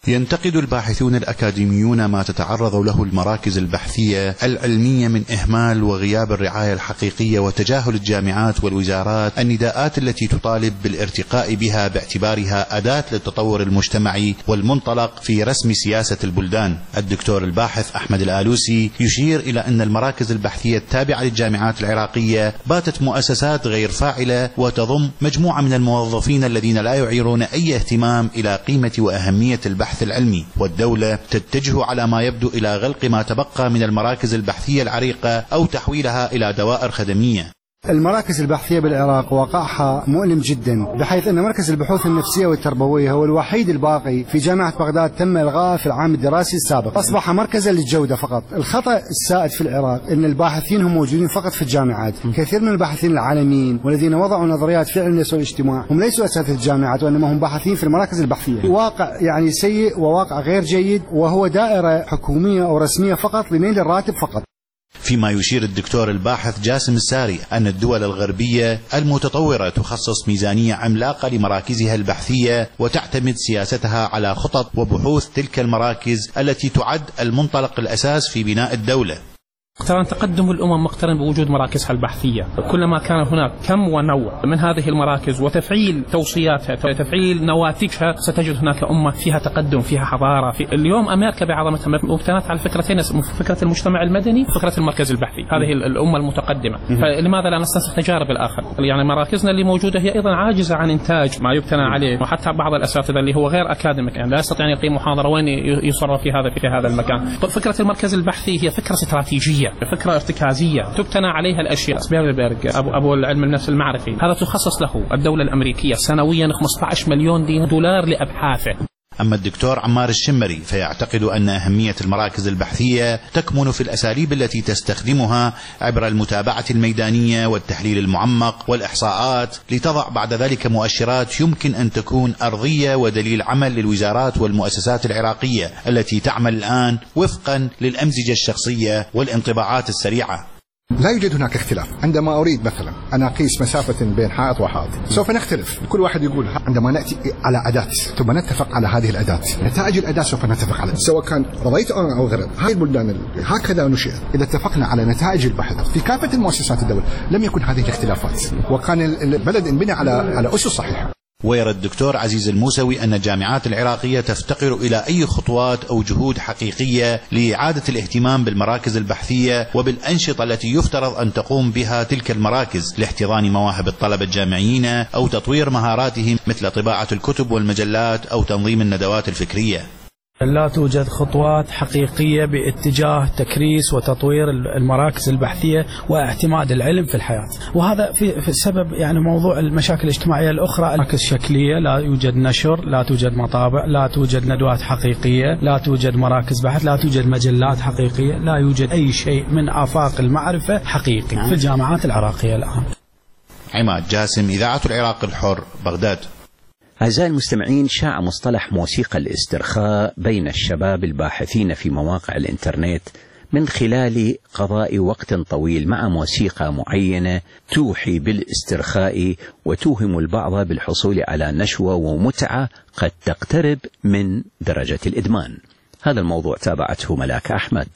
ينتقد الباحثون الأكاديميون ما تتعرض له المراكز البحثية العلمية من إهمال وغياب الرعاية الحقيقية وتجاهل الجامعات والوزارات النداءات التي تطالب بالارتقاء بها باعتبارها أداة للتطور المجتمعي والمنطلق في رسم سياسة البلدان. الدكتور الباحث أحمد الآلوسي يشير إلى أن المراكز البحثية التابعة للجامعات العراقية باتت مؤسسات غير فاعلة وتضم مجموعة من الموظفين الذين لا يعيرون أي اهتمام إلى قيمة وأهمية البحث العلمي، والدولة تتجه على ما يبدو إلى غلق ما تبقى من المراكز البحثية العريقة أو تحويلها إلى دوائر خدمية. المراكز البحثية بالعراق واقعها مؤلم جدا، بحيث أن مركز البحوث النفسية والتربوية هو الوحيد الباقي في جامعة بغداد تم إلغائه في العام الدراسي السابق، أصبح مركزا للجودة فقط. الخطأ السائد في العراق أن الباحثين هم موجودين فقط في الجامعات. كثير من الباحثين العالميين والذين وضعوا نظريات في علم النفس والاجتماع هم ليسوا أساتذة الجامعات، وإنما هم باحثين في المراكز البحثية. واقع يعني سيء وواقع غير جيد، وهو دائرة حكومية أو رسمية فقط لنيل الراتب فقط. فيما يشير الدكتور الباحث جاسم الساري أن الدول الغربية المتطورة تخصص ميزانية عملاقة لمراكزها البحثية وتعتمد سياستها على خطط وبحوث تلك المراكز التي تعد المنطلق الأساس في بناء الدولة. اقترن تقدم الأمم مقترن بوجود مراكزها البحثية، كلما كان هناك كم ونوع من هذه المراكز وتفعيل توصياتها وتفعيل نواتجها ستجد هناك أمة فيها تقدم، فيها حضارة. اليوم أمريكا بعظمتها مبتنات على فكرتين، فكرة المجتمع المدني وفكرة المركز البحثي، هذه الأمة المتقدمة. فلماذا لا نستنسخ تجارب الآخر؟ يعني مراكزنا اللي موجودة هي أيضا عاجزة عن إنتاج ما يبتنى عليه، وحتى بعض الأساتذة اللي هو غير أكاديميك يعني لا يستطيع أن يقيم محاضرة وين يصرف في هذا المكان. فكرة المركز البحثي هي فكرة استراتيجية، فكرة ارتكازية تبتنى عليها الأشياء. سبيربرغ أبو العلم النفس المعرفي هذا تخصص له الدولة الأمريكية سنويا 15 مليون دولار لأبحاثه. أما الدكتور عمار الشمري فيعتقد أن أهمية المراكز البحثية تكمن في الأساليب التي تستخدمها عبر المتابعة الميدانية والتحليل المعمق والإحصاءات، لتضع بعد ذلك مؤشرات يمكن أن تكون أرضية ودليل عمل للوزارات والمؤسسات العراقية التي تعمل الآن وفقا للأمزجة الشخصية والانطباعات السريعة. لا يوجد هناك اختلاف. عندما أريد مثلا أن أقيس مسافة بين حائط وحائط سوف نختلف، كل واحد يقول عندما نأتي على أداة ثم نتفق على هذه الأداة، نتائج الأداة سوف نتفق عليها سواء كان رضيت أنا أو غيرت. هذه البلدان هكذا نشئت، إذا اتفقنا على نتائج البحث في كافة المؤسسات الدولة لم يكن هذه الاختلافات، وكان البلد انبنى على أسس صحيحة. ويرى الدكتور عزيز الموسوي أن الجامعات العراقية تفتقر إلى أي خطوات أو جهود حقيقية لإعادة الاهتمام بالمراكز البحثية وبالأنشطة التي يفترض أن تقوم بها تلك المراكز لاحتضان مواهب الطلبة الجامعيين أو تطوير مهاراتهم، مثل طباعة الكتب والمجلات أو تنظيم الندوات الفكرية. لا توجد خطوات حقيقية باتجاه تكريس وتطوير المراكز البحثية واعتماد العلم في الحياة، وهذا في سبب يعني موضوع المشاكل الاجتماعية الأخرى. مراكز شكلية، لا يوجد نشر، لا توجد مطابع، لا توجد ندوات حقيقية، لا توجد مراكز بحث، لا توجد مجلات حقيقية، لا يوجد أي شيء من آفاق المعرفة حقيقي في الجامعات العراقية الآن. عماد جاسم، إذاعة العراق الحر، بغداد. أعزائي المستمعين، شاع مصطلح موسيقى الاسترخاء بين الشباب الباحثين في مواقع الإنترنت من خلال قضاء وقت طويل مع موسيقى معينة توحي بالاسترخاء وتوهم البعض بالحصول على نشوة ومتعة قد تقترب من درجة الإدمان. هذا الموضوع تابعته ملاك أحمد.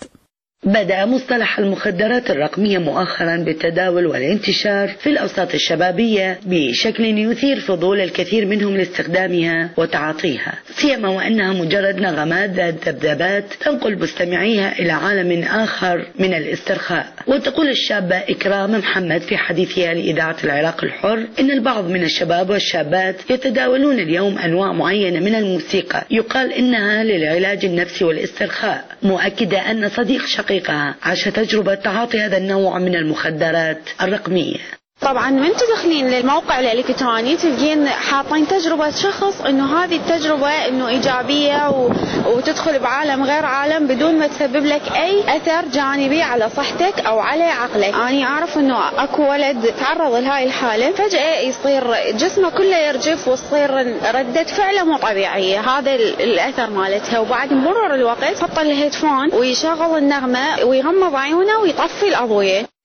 بدأ مصطلح المخدرات الرقمية مؤخرا بالتداول والانتشار في الأوساط الشبابية بشكل يثير فضول الكثير منهم لاستخدامها وتعاطيها، سيما وأنها مجرد نغمات ذات ذبذبات تنقل مستمعيها إلى عالم آخر من الاسترخاء. وتقول الشابة إكرام محمد في حديثها لإذاعة العراق الحر إن البعض من الشباب والشابات يتداولون اليوم أنواع معينة من الموسيقى يقال إنها للعلاج النفسي والاسترخاء، مؤكدة أن صديق شقيقها عاش تجربة تعاطي هذا النوع من المخدرات الرقمية. طبعا من تدخلين للموقع الإلكتروني تلقين حاطين تجربة شخص انه هذه التجربة انه ايجابية وتدخل بعالم غير عالم بدون ما تسبب لك اي اثر جانبي على صحتك او على عقلك. انا اعرف انه اكو ولد تعرض لهاي الحالة فجأة يصير جسمه كله يرجف وتصير ردة فعله مو طبيعية، هذا الاثر مالتها. وبعد مرور الوقت حط الهيدفون ويشغل النغمة ويغمض عيونه ويطفي الاضوية.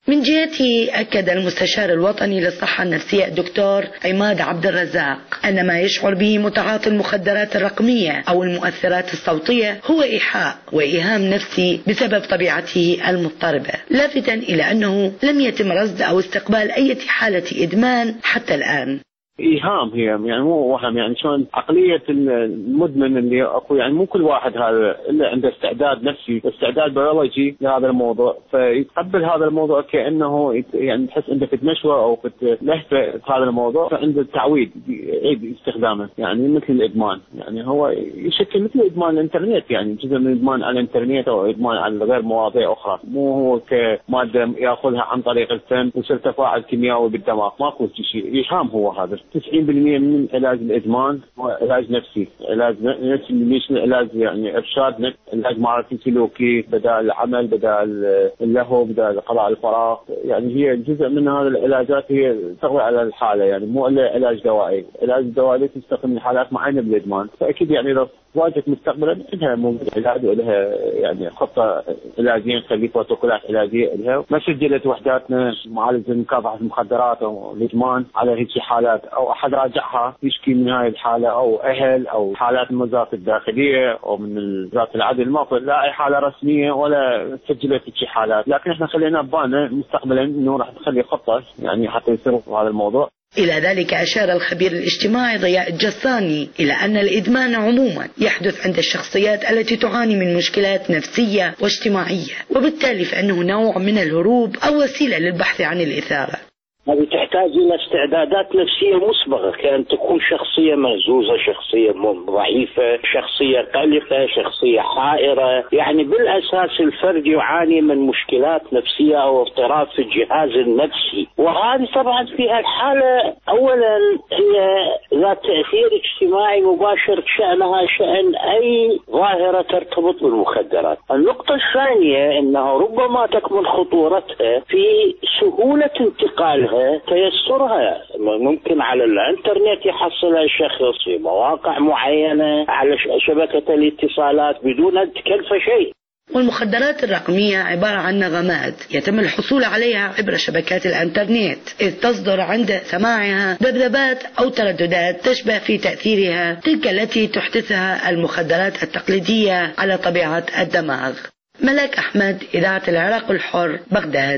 من جهته أكد المستشار الوطني للصحة النفسية الدكتور عماد عبد الرزاق أن ما يشعر به متعاطي المخدرات الرقمية أو المؤثرات الصوتية هو إيحاء وإيهام نفسي بسبب طبيعته المضطربة، لافتا إلى أنه لم يتم رصد أو استقبال أي حالة إدمان حتى الآن. إيهام هي يعني مو وهم، يعني شلون عقلية المدمن اللي أكو، يعني مو كل واحد هذا إلا عنده استعداد نفسي واستعداد بيولوجي لهذا الموضوع، فيتقبل هذا الموضوع كأنه يعني تحس عنده في نشوة أو في لهفة في هذا الموضوع، فعنده التعويد يعيد استخدامه، يعني مثل الإدمان، يعني هو يشكل مثل إدمان الإنترنت، يعني جزء من الإدمان على الإنترنت أو إدمان على غير مواضيع أخرى، مو هو كمادة يأخذها عن طريق الفم ويصير تفاعل كيميائي بالدماغ، ماكو شيء. إيهام هو هذا. 90% من علاج الإدمان هو علاج نفسي، علاج نفسي مش علاج يعني إرشاد، علاج معرفي سلوكي، بدل العمل، بدل اللهو، بدل قضاء الفراغ، يعني هي جزء من هذه العلاجات هي تقوي على الحالة، يعني مو إلا علاج دوائي. العلاج الدوائي تستخدم لحالات معينة بالإدمان، فأكيد يعني إذا واجهت مستقبلا لها موجود علاج ولها يعني خطة علاجية، نخلي بروتوكولات علاجية لها. ما سجلت وحداتنا معالجة مكافحة المخدرات أو الإدمان على هيك حالات، أو أحد راجعها يشكي من هاي الحالة، أو أهل، أو حالات من وزارة الداخلية أو من وزارة العدل، ما لا أي حالة رسمية ولا سجلت هيك حالات، لكن إحنا خلينا ببالنا مستقبلا إنه راح نخلي خطة يعني حتى يصير هذا الموضوع. إلى ذلك أشار الخبير الاجتماعي ضياء الجساني إلى أن الإدمان عموما يحدث عند الشخصيات التي تعاني من مشكلات نفسية واجتماعية، وبالتالي فإنه نوع من الهروب أو وسيلة للبحث عن الإثارة. هذه تحتاج إلى استعدادات نفسية مسبقة، كأن تكون شخصية مهزوزة، شخصية ضعيفة، شخصية قلقة، شخصية حائرة، يعني بالأساس الفرد يعاني من مشكلات نفسية أو اضطراب في الجهاز النفسي، وهذه طبعا في الحالة أولا هي ذات تأثير اجتماعي مباشر، شأنها شأن أي ظاهرة ترتبط بالمخدرات. النقطة الثانية أنه ربما تكمن خطورتها في سهولة انتقالها، تيسرها، ممكن على الانترنت يحصلها الشخص في مواقع معينة على شبكة الاتصالات بدون أن تكلف شيء. والمخدرات الرقمية عبارة عن نغمات يتم الحصول عليها عبر شبكات الانترنت، إذ تصدر عند سماعها ذبذبات أو ترددات تشبه في تأثيرها تلك التي تحدثها المخدرات التقليدية على طبيعة الدماغ. ملك أحمد، إذاعة العراق الحر، بغداد.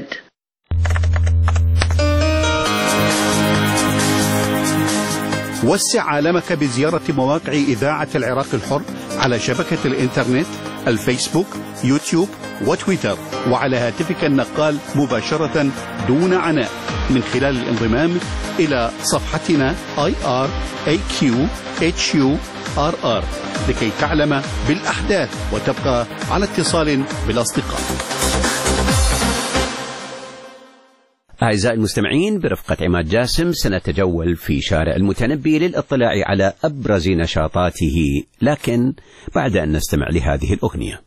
وسع عالمك بزيارة مواقع إذاعة العراق الحر على شبكة الإنترنت، الفيسبوك، يوتيوب وتويتر، وعلى هاتفك النقال مباشرة دون عناء من خلال الانضمام إلى صفحتنا IRAQHURR لكي تعلم بالأحداث وتبقى على اتصال بالأصدقاء. أعزائي المستمعين، برفقة عماد جاسم سنتجول في شارع المتنبي للاطلاع على أبرز نشاطاته، لكن بعد أن نستمع لهذه الأغنية.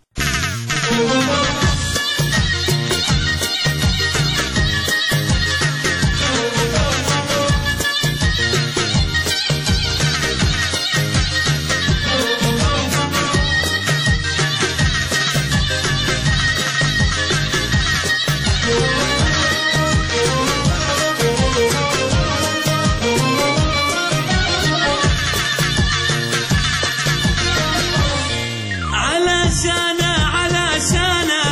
علشان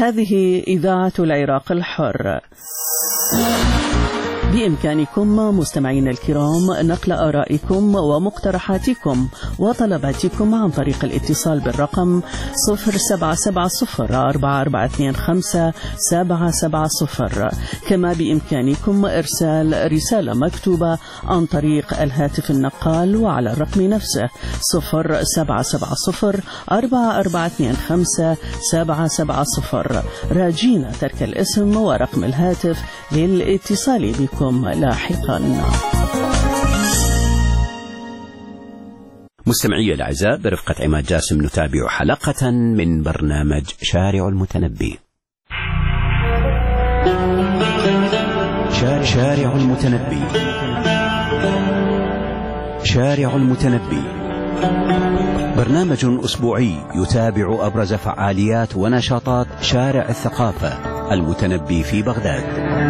هذه إذاعة العراق الحر. بإمكانكم مستمعين الكرام نقل آرائكم ومقترحاتكم وطلباتكم عن طريق الاتصال بالرقم 0770-4425-770. كما بإمكانكم إرسال رسالة مكتوبة عن طريق الهاتف النقال وعلى الرقم نفسه 0770-4425-770، راجين ترك الاسم ورقم الهاتف للاتصال بكم لاحقا. مستمعي الأعزاء، برفقة عماد جاسم نتابع حلقة من برنامج شارع المتنبي. شارع المتنبي. شارع المتنبي برنامج أسبوعي يتابع أبرز فعاليات ونشاطات شارع الثقافة المتنبي في بغداد.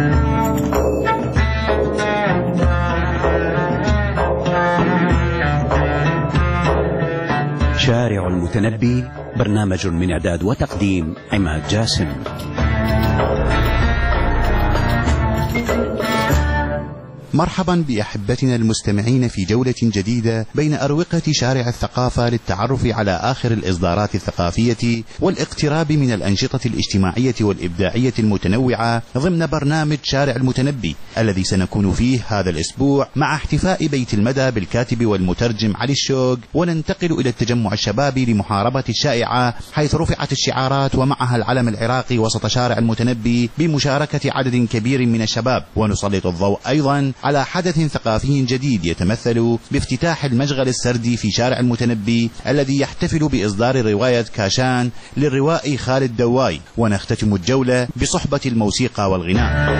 شارع المتنبي برنامج من إعداد وتقديم عماد جاسم. مرحبا بأحبتنا المستمعين في جولة جديدة بين أروقة شارع الثقافة للتعرف على آخر الإصدارات الثقافية والاقتراب من الأنشطة الاجتماعية والإبداعية المتنوعة ضمن برنامج شارع المتنبي الذي سنكون فيه هذا الأسبوع مع احتفاء بيت المدى بالكاتب والمترجم علي الشوق، وننتقل إلى التجمع الشبابي لمحاربة الشائعة حيث رفعت الشعارات ومعها العلم العراقي وسط شارع المتنبي بمشاركة عدد كبير من الشباب. ونسلط الضوء أيضا على حدث ثقافي جديد يتمثل بافتتاح المشغل السردي في شارع المتنبي الذي يحتفل بإصدار رواية كاشان للروائي خالد دواي. ونختتم الجولة بصحبة الموسيقى والغناء.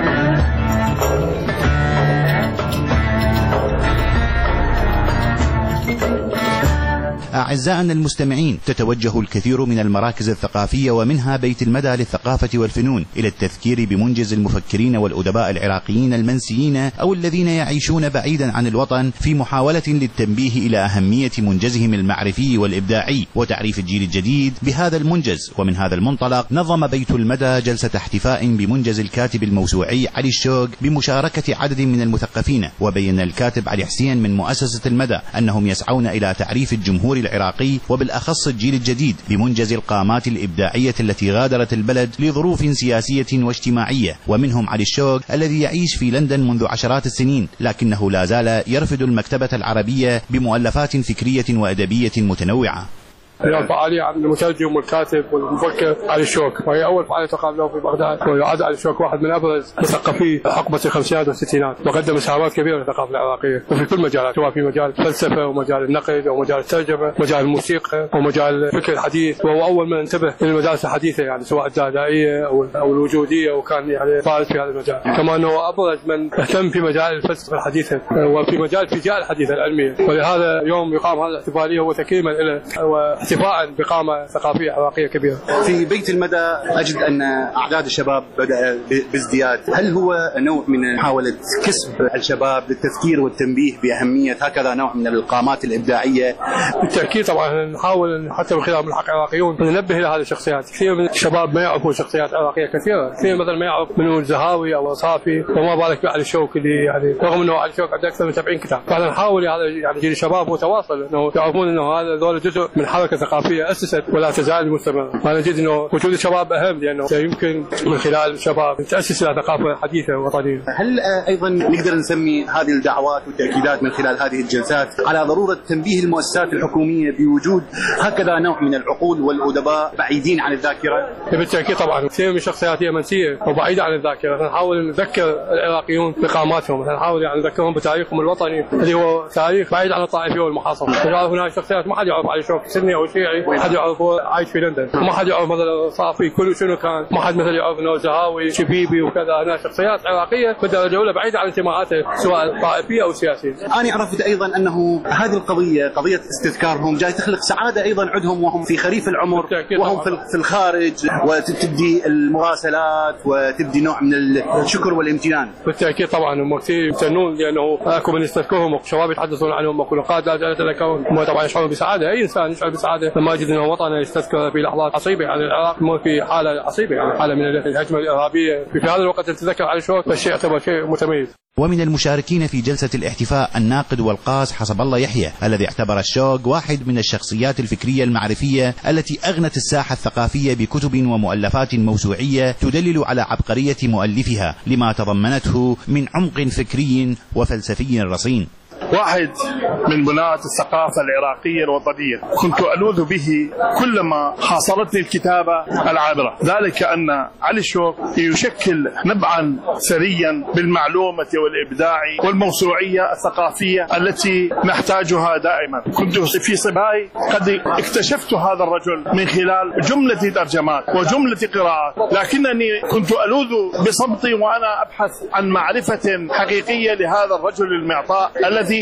أعزائنا المستمعين، تتوجه الكثير من المراكز الثقافية ومنها بيت المدى للثقافة والفنون إلى التذكير بمنجز المفكرين والأدباء العراقيين المنسيين أو الذين يعيشون بعيدا عن الوطن في محاولة للتنبيه إلى أهمية منجزهم المعرفي والإبداعي وتعريف الجيل الجديد بهذا المنجز. ومن هذا المنطلق نظم بيت المدى جلسة احتفاء بمنجز الكاتب الموسوعي علي الشوق بمشاركة عدد من المثقفين. وبين الكاتب علي حسين من مؤسسة المدى أنهم يسعون إلى تعريف الجمهور العراقي وبالأخص الجيل الجديد بمنجز القامات الإبداعية التي غادرت البلد لظروف سياسية واجتماعية. ومنهم علي الشوق الذي يعيش في لندن منذ عشرات السنين، لكنه لا زال يرفد المكتبة العربية بمؤلفات فكرية وأدبية متنوعة. اليوم فعالية عن المترجم والكاتب والمفكر علي الشوق، وهي أول فعالية تقام له في بغداد. ويعد علي الشوق واحد من أبرز مثقفي حقبة الخمسينات والستينات، وقدم مساهمات كبيرة للثقافة العراقية وفي كل مجالات، سواء في مجال الفلسفة ومجال النقد ومجال الترجمة ومجال الموسيقى ومجال الفكر الحديث. وهو أول من انتبه للمدارس الحديثة، يعني سواء الدادائية أو الوجودية، وكان يعني فارس في هذا المجال. كما أنه أبرز من اهتم في مجال الفلسفة الحديثة وفي مجال الفيزياء الحديثة العلمية. ولهذا يوم يقام هذا الاحتفالية هو تكريما له احتفاء بقامة ثقافية عراقية كبيرة. في بيت المدى أجد أن أعداد الشباب بدأ بازدياد، هل هو نوع من محاولة كسب الشباب للتفكير والتنبيه بأهمية هكذا نوع من القامات الإبداعية؟ بالتأكيد طبعا نحاول حتى من خلال ملحق عراقيون ننبه إلى هذه الشخصيات. كثير من الشباب ما يعرفون شخصيات عراقية كثيرة، كثير مثلا ما يعرف منو الزهاوي أو صافي، وما بالك بعلي الشوق اللي يعني رغم أنه علي الشوق عنده أكثر من 70 كتاب. فاحنا نحاول هذا يعني جيل الشباب متواصل أنه يعرفون أنه هذا جزء من حركة ثقافية أسست ولا تزال مستمرة. أنا أجد أنه وجود الشباب أهم، لأنه يمكن من خلال الشباب تأسس إلى ثقافة حديثة وطنية. هل أيضا نقدر نسمي هذه الدعوات والتأكيدات من خلال هذه الجلسات على ضرورة تنبيه المؤسسات الحكومية بوجود هكذا نوع من العقول والأدباء بعيدين عن الذاكرة؟ بالتأكيد طبعا كثير من الشخصيات هي منسية وبعيدة عن الذاكرة. نحاول نذكر العراقيون بقاماتهم، نحاول يعني نذكرهم بتاريخهم الوطني اللي هو تاريخ بعيد عن الطائفية والمحاصرة. هناك شخصيات ما حد يعرف علي الشوق سني أو شيعي، ما حد يعرفه عايش في لندن، ما حد يعرف مثلا صافي كل شنو كان، ما حد مثلا يعرف انه زهاوي شبيبي وكذا. هنا شخصيات عراقيه بالدرجه الاولى بعيده عن انتماءاته سواء طائفيه او سياسيه. انا عرفت ايضا انه هذه القضيه قضيه استذكارهم جاي تخلق سعاده ايضا عندهم وهم في خريف العمر وهم في الخارج، وتبدي المراسلات وتبدي نوع من الشكر والامتنان. بالتاكيد طبعا هم كثير يمتنون لانه اكو من يستذكرهم وشباب يتحدثون عنهم، اكو نقاد لا تذكرهم، هم طبعا يشعرون بسعاده. اي انسان يشعر بسعاده هذا لما يجد أنه وطنه يستذكر في لحظات عصيبة. يعني العراق مو في حالة عصيبة، يعني حالة من الهجمة الإرهابية في هذا الوقت تتذكر علي شوك، فالشيء يعتبر شيء متميز. ومن المشاركين في جلسة الاحتفاء الناقد والقاص حسب الله يحيى، الذي اعتبر الشوق واحد من الشخصيات الفكرية المعرفية التي أغنت الساحة الثقافية بكتب ومؤلفات موسوعية تدلل على عبقرية مؤلفها لما تضمنته من عمق فكري وفلسفي رصين. واحد من بناة الثقافة العراقية الوطنية كنت ألوذ به كلما حاصرتني الكتابة العابرة، ذلك أن علي شوق يشكل نبعا ثريا بالمعلومة والإبداع والموسوعية الثقافية التي نحتاجها دائما. كنت في صباي قد اكتشفت هذا الرجل من خلال جملة ترجمات وجملة قراءات، لكنني كنت ألوذ بصمتي وأنا أبحث عن معرفة حقيقية لهذا الرجل المعطاء الذي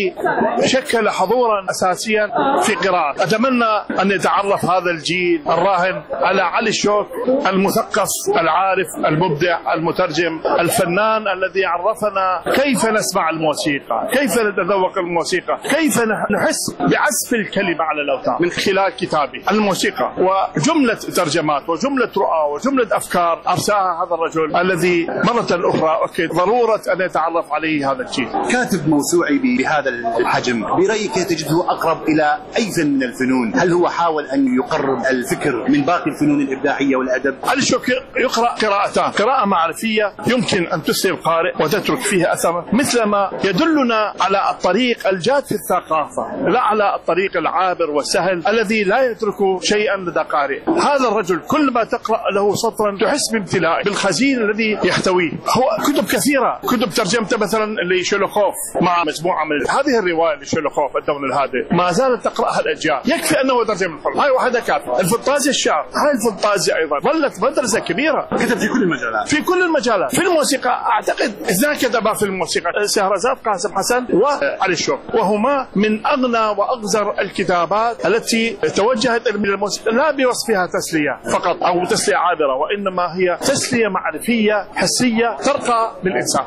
شكل حضورا أساسيا في قراءة. أتمنى أن يتعرف هذا الجيل الراهن على علي شوق المثقف العارف المبدع المترجم الفنان الذي عرفنا كيف نسمع الموسيقى، كيف نتذوق الموسيقى، كيف نحس بعزف الكلمة على الأوتار من خلال كتابه الموسيقى، وجملة ترجمات وجملة رؤى وجملة أفكار أرساها هذا الرجل الذي مرة أخرى أكد ضرورة أن يتعرف عليه هذا الجيل. كاتب موسوعي بهذا الحجم برأيك تجده أقرب إلى أي فن من الفنون؟ هل هو حاول أن يقرب الفكر من باقي الفنون الإبداعية والأدب؟ علي شوق يقرأ قراءتان، قراءة معرفية يمكن أن تسري القارئ وتترك فيه أثر، مثلما يدلنا على الطريق الجاد في الثقافة، لا على الطريق العابر والسهل الذي لا يترك شيئا لدى قارئ. هذا الرجل كل ما تقرأ له سطرا تحس بامتلاء بالخزين الذي يحتويه. هو كتب كثيرة، كتب ترجمته مثلا لشولوخوف مع مجموعة من هذه الرواية لشولوخوف الدون الهادئ ما زالت تقرأها الأجيال، يكفي أنه ترجم الفرق. هاي واحدة كافية. الفانتازيا الشعر، هاي الفانتازيا أيضا ظلت مدرسة كبيرة، كتب في كل المجالات، في كل المجالات. في الموسيقى أعتقد اثنان كتبا في الموسيقى، شهرزاد قاسم حسن وعلي شوق، وهما من أغنى وأغزر الكتابات التي توجهت إلى الموسيقى لا بوصفها تسلية فقط أو تسلية عابرة، وإنما هي تسلية معرفية حسية ترقى بالإنسان.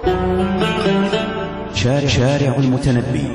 شارع المتنبي.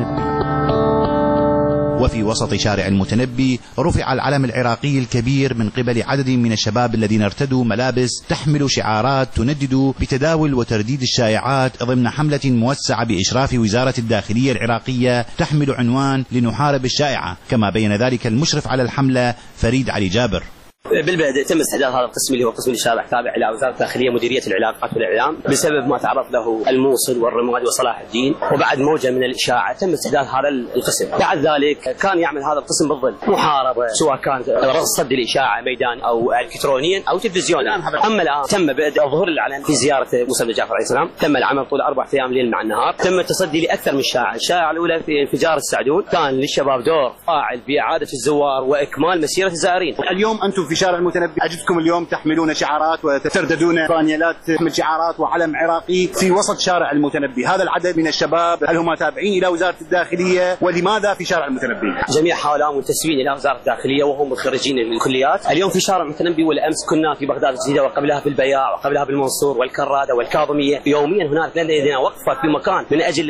وفي وسط شارع المتنبي رفع العلم العراقي الكبير من قبل عدد من الشباب الذين ارتدوا ملابس تحمل شعارات تندد بتداول وترديد الشائعات ضمن حملة موسعة بإشراف وزارة الداخلية العراقية تحمل عنوان لنحارب الشائعة، كما بين ذلك المشرف على الحملة فريد علي جابر. بالبدء تم استحداث هذا القسم اللي هو قسم الشارع التابع الى وزاره الداخليه مديريه العلاقات والاعلام بسبب ما تعرض له الموصل والرماد وصلاح الدين، وبعد موجه من الاشاعه تم استحداث هذا القسم. بعد ذلك كان يعمل هذا القسم بالظل محاربه، سواء كان صد الاشاعه ميدان او الكترونيا او تلفزيونيا. اما الان تم بدء ظهور العلن في زياره موسى بن جعفر عليه السلام، تم العمل طول 4 ايام ليل مع النهار، تم التصدي لاكثر من شائعه. الشائعه الاولى في انفجار السعدون، كان للشباب دور فاعل باعاده الزوار واكمال مسيره الزائرين. اليوم انتم في شارع المتنبي أجدكم اليوم تحملون شعارات وترددون بانيلات تحمل شعارات وعلم عراقي في وسط شارع المتنبي. هذا العدد من الشباب هل هم تابعين إلى وزارة الداخلية، ولماذا في شارع المتنبي؟ جميع هؤلاء منتسبين إلى وزارة الداخلية وهم متخرجين من الكليات. اليوم في شارع المتنبي، والأمس كنا في بغداد الجديدة وقبلها في البياع وقبلها بالمنصور والكرادة والكاظمية. يوميا هناك لدينا وقفة في مكان من أجل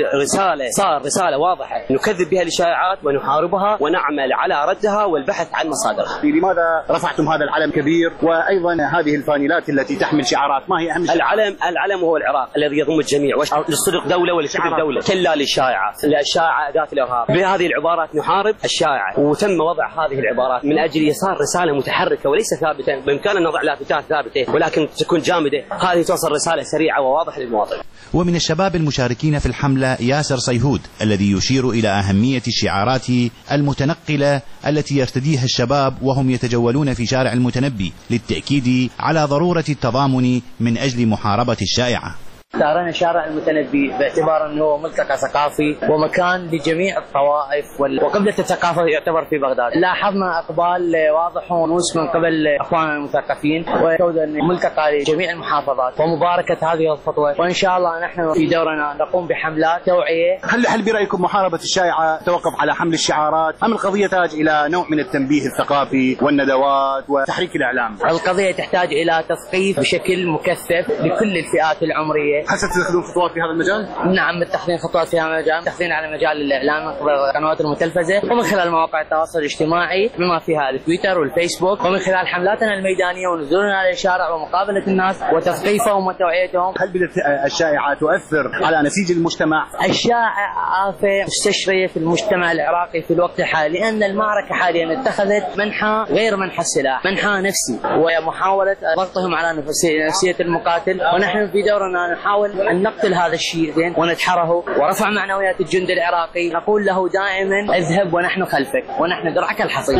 رسالة واضحة نكذب بها الشائعات ونحاربها ونعمل على ردها والبحث عن مصادرها. لماذا رفعتم هذا العلم كبير؟ وايضا هذه الفانيلات التي تحمل شعارات، ما هي اهم شيء؟ العلم هو العراق الذي يضم الجميع، للصدق دوله وللكذب دوله، كلا للشائعه، الشائعه اداه الارهاب. بهذه العبارات نحارب الشائعه، وتم وضع هذه العبارات من اجل يصار رساله متحركه وليس ثابته. بامكاننا نضع لافتات ثابته ولكن تكون جامده، هذه توصل رساله سريعه وواضحه للمواطن. ومن الشباب المشاركين في الحملة ياسر صيهود، الذي يشير إلى أهمية الشعارات المتنقلة التي يرتديها الشباب وهم يتجولون في شارع المتنبي للتأكيد على ضرورة التضامن من أجل محاربة الشائعة. اختارنا شارع المتنبي باعتبار انه هو ملتقى ثقافي ومكان لجميع الطوائف وقبلة الثقافه يعتبر في بغداد. لاحظنا اقبال واضح وملموس من قبل اخواننا المثقفين، ويعود ملتقى لجميع المحافظات ومباركه هذه الخطوه، وان شاء الله نحن في دورنا نقوم بحملات توعيه. هل برايكم محاربه الشائعه توقف على حمل الشعارات ام القضيه تحتاج الى نوع من التنبيه الثقافي والندوات وتحريك الاعلام؟ القضيه تحتاج الى تثقيف بشكل مكثف لكل الفئات العمريه هل ستتخذون خطوات في هذا المجال؟ نعم، متخذين خطوات في هذا المجال، متخذين على مجال الإعلام من قبل القنوات المتلفزة ومن خلال مواقع التواصل الاجتماعي بما فيها التويتر والفيسبوك، ومن خلال حملاتنا الميدانية ونزولنا على الشارع ومقابلة الناس وتثقيفهم وتوعيتهم. هل بدأت الشائعات تؤثر على نسيج المجتمع؟ الشائعة آفة مستشرية في المجتمع العراقي في الوقت الحالي، لأن المعركة حاليا اتخذت منحى غير منحى السلاح، منحى نفسي، ومحاولة ضغطهم على نفسية المقاتل، ونحن في دورنا نحاول أن نقتل هذا الشيء وندحره ورفع معنويات الجند العراقي. نقول له دائما اذهب ونحن خلفك ونحن درعك الحصين.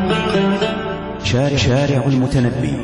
شارع المتنبي.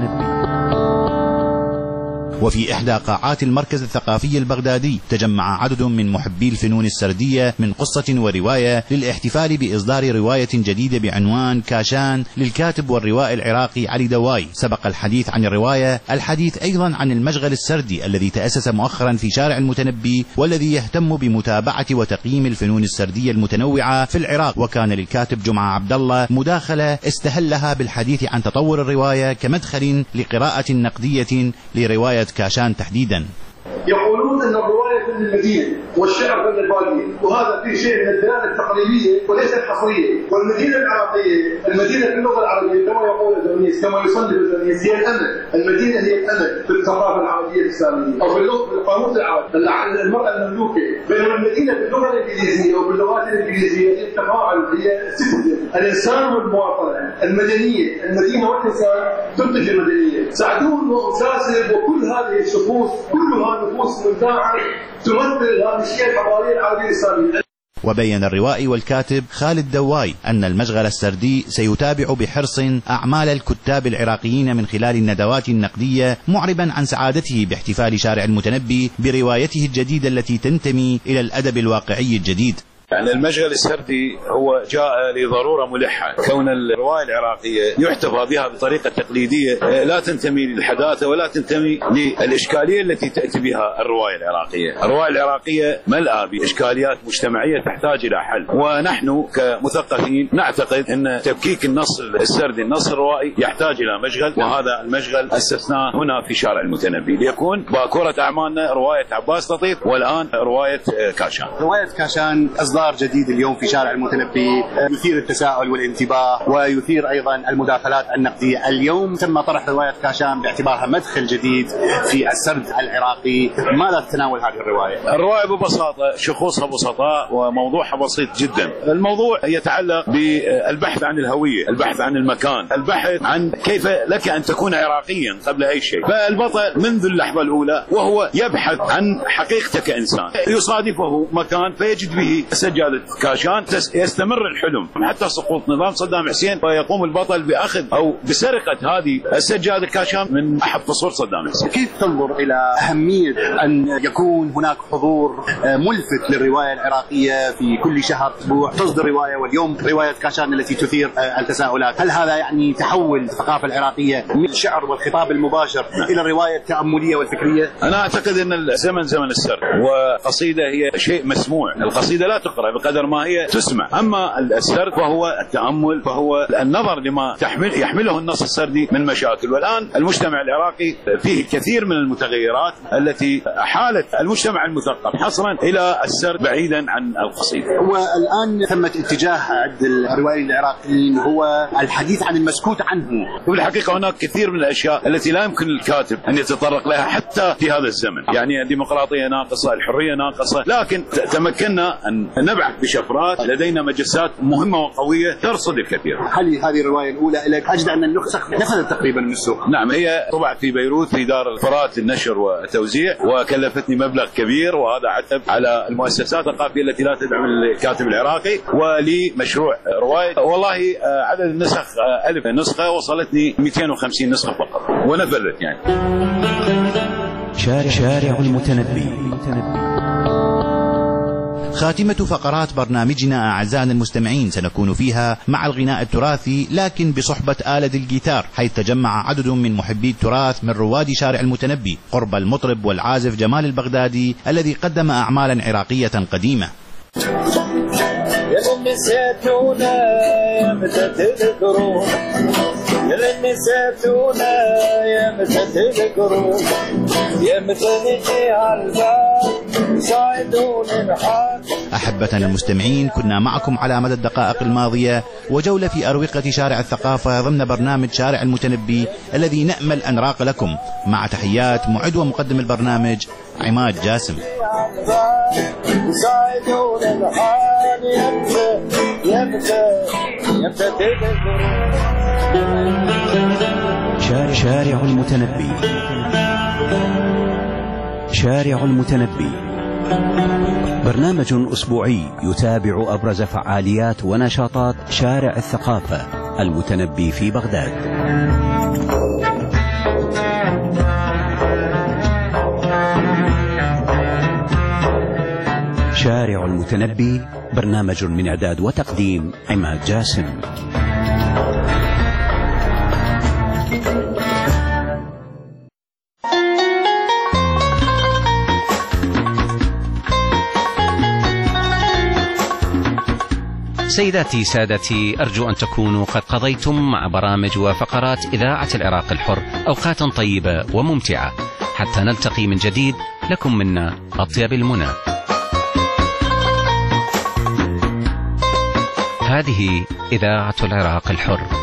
وفي إحدى قاعات المركز الثقافي البغدادي تجمع عدد من محبي الفنون السردية من قصة ورواية للاحتفال بإصدار رواية جديدة بعنوان كاشان للكاتب والروائي العراقي علي دواي. سبق الحديث عن الرواية الحديث أيضا عن المشغل السردي الذي تأسس مؤخرا في شارع المتنبي، والذي يهتم بمتابعة وتقييم الفنون السردية المتنوعة في العراق. وكان للكاتب جمعة عبد الله مداخلة استهلها بالحديث عن تطور الرواية كمدخل لقراءة نقدية لرواية كاشان تحديدا. يقولون ان الروايه فن المدينه والشعر فن الباديه، وهذا فيه شيء من الدلاله التقليديه وليس الحصريه. والمدينه العراقيه، المدينه في اللغه العربيه كما يقول الزونيس، كما يصنف الزونيس، هي الامل. المدينه هي الامل في الثقافه العربيه الاسلاميه او في القاموس العربي، المراه المملوكه. بينما المدينه في اللغه الانجليزيه وباللغات الانجليزيه هي التفاعل، هي سيتيزن، الانسان والمواطنه، المدنيه، المدينه والانسان تنتج المدنيه. سعدون واساسب وكل هذه الشخوص كلها نفوس مبدعه تمثل هذه الشيء الحضاريه العربيه الاسلاميه. وبين الروائي والكاتب خالد دواي أن المشغل السردي سيتابع بحرص أعمال الكتاب العراقيين من خلال الندوات النقدية، معربا عن سعادته باحتفال شارع المتنبي بروايته الجديدة التي تنتمي إلى الأدب الواقعي الجديد. يعني المشغل السردي هو جاء لضرورة ملحة، كون الرواية العراقية يحتفى بها بطريقة تقليدية لا تنتمي للحداثة ولا تنتمي للإشكالية التي تأتي بها الرواية العراقية. الرواية العراقية ملأى بإشكاليات مجتمعية تحتاج إلى حل، ونحن كمثقفين نعتقد أن تفكيك النص السردي، النص الروائي، يحتاج إلى مشغل، وهذا المشغل أسسناه هنا في شارع المتنبي ليكون باكورة أعمالنا رواية عباس لطيف والآن رواية كاشان. رواية كاشان إصدار جديد اليوم في شارع المتنبي يثير التساؤل والانتباه ويثير أيضا المداخلات النقدية. اليوم تم طرح رواية كاشان باعتبارها مدخل جديد في السرد العراقي. ماذا تتناول هذه الرواية؟ الرواية ببساطة شخوصها بسطاء وموضوعها بسيط جدا. الموضوع يتعلق بالبحث عن الهوية، البحث عن المكان، البحث عن كيف لك أن تكون عراقيا قبل أي شيء. فالبطل منذ اللحظة الأولى وهو يبحث عن حقيقته كإنسان، يصادفه مكان فيجد به سجادة كاشان، يستمر الحلم حتى سقوط نظام صدام حسين، ويقوم البطل بأخذ أو بسرقة هذه السجادة كاشان من أحد فصول صدام حسين. كيف تنظر إلى أهمية أن يكون هناك حضور ملفت للرواية العراقية في كل شهر أسبوع تصدر رواية، واليوم رواية كاشان التي تثير التساؤلات؟ هل هذا يعني تحول الثقافة العراقية من الشعر والخطاب المباشر إلى الرواية التأملية والفكرية؟ أنا أعتقد أن الزمن زمن السرد، وقصيدة هي شيء مسموع، القصيدة لا تقرأ بقدر ما هي تسمع. أما السرد فهو التأمل، فهو النظر لما يحمله النص السردي من مشاكل. والآن المجتمع العراقي فيه كثير من المتغيرات التي حالت المجتمع المثقف حصرا إلى السرد بعيدا عن القصيدة. والآن ثمة اتجاه عند الروائيين العراقيين هو الحديث عن المسكوت عنه. وبالحقيقة هناك كثير من الأشياء التي لا يمكن للكاتب أن يتطرق لها حتى في هذا الزمن. يعني الديمقراطية ناقصة، الحرية ناقصة، لكن تمكنا أن نبعث بشفرات، لدينا مجسات مهمة وقوية ترصد الكثير. هل هذه الرواية الأولى لك؟ أجد أن النسخ نفذت تقريبا من السوق. نعم، هي طبعت في بيروت في دار الفرات للنشر والتوزيع، وكلفتني مبلغ كبير، وهذا عتب على المؤسسات الثقافية التي لا تدعم الكاتب العراقي. ولي مشروع رواية، والله عدد النسخ 1000 نسخة، وصلتني 250 نسخة فقط ونفذت. يعني شارع المتنبي. خاتمة فقرات برنامجنا أعزائنا المستمعين سنكون فيها مع الغناء التراثي، لكن بصحبة آلة الجيتار، حيث تجمع عدد من محبي التراث من رواد شارع المتنبي قرب المطرب والعازف جمال البغدادي الذي قدم أعمالا عراقية قديمة. يا نسيتونا يا متى تذكرون، يا نسيتونا يا متى تذكرون، يمتني عالباب ساعدوني بحال. أحبتنا المستمعين، كنا معكم على مدى الدقائق الماضية وجولة في أروقة شارع الثقافة ضمن برنامج شارع المتنبي الذي نأمل أن راق لكم، مع تحيات معد ومقدم البرنامج عماد جاسم. شارع المتنبي. شارع المتنبي برنامج أسبوعي يتابع أبرز فعاليات ونشاطات شارع الثقافة المتنبي في بغداد. شارع المتنبي برنامج من إعداد وتقديم عماد جاسم. سيداتي سادتي، أرجو أن تكونوا قد قضيتم مع برامج وفقرات إذاعة العراق الحر أوقاتا طيبة وممتعة، حتى نلتقي من جديد. لكم منا أطيب المنى. هذه إذاعة العراق الحر.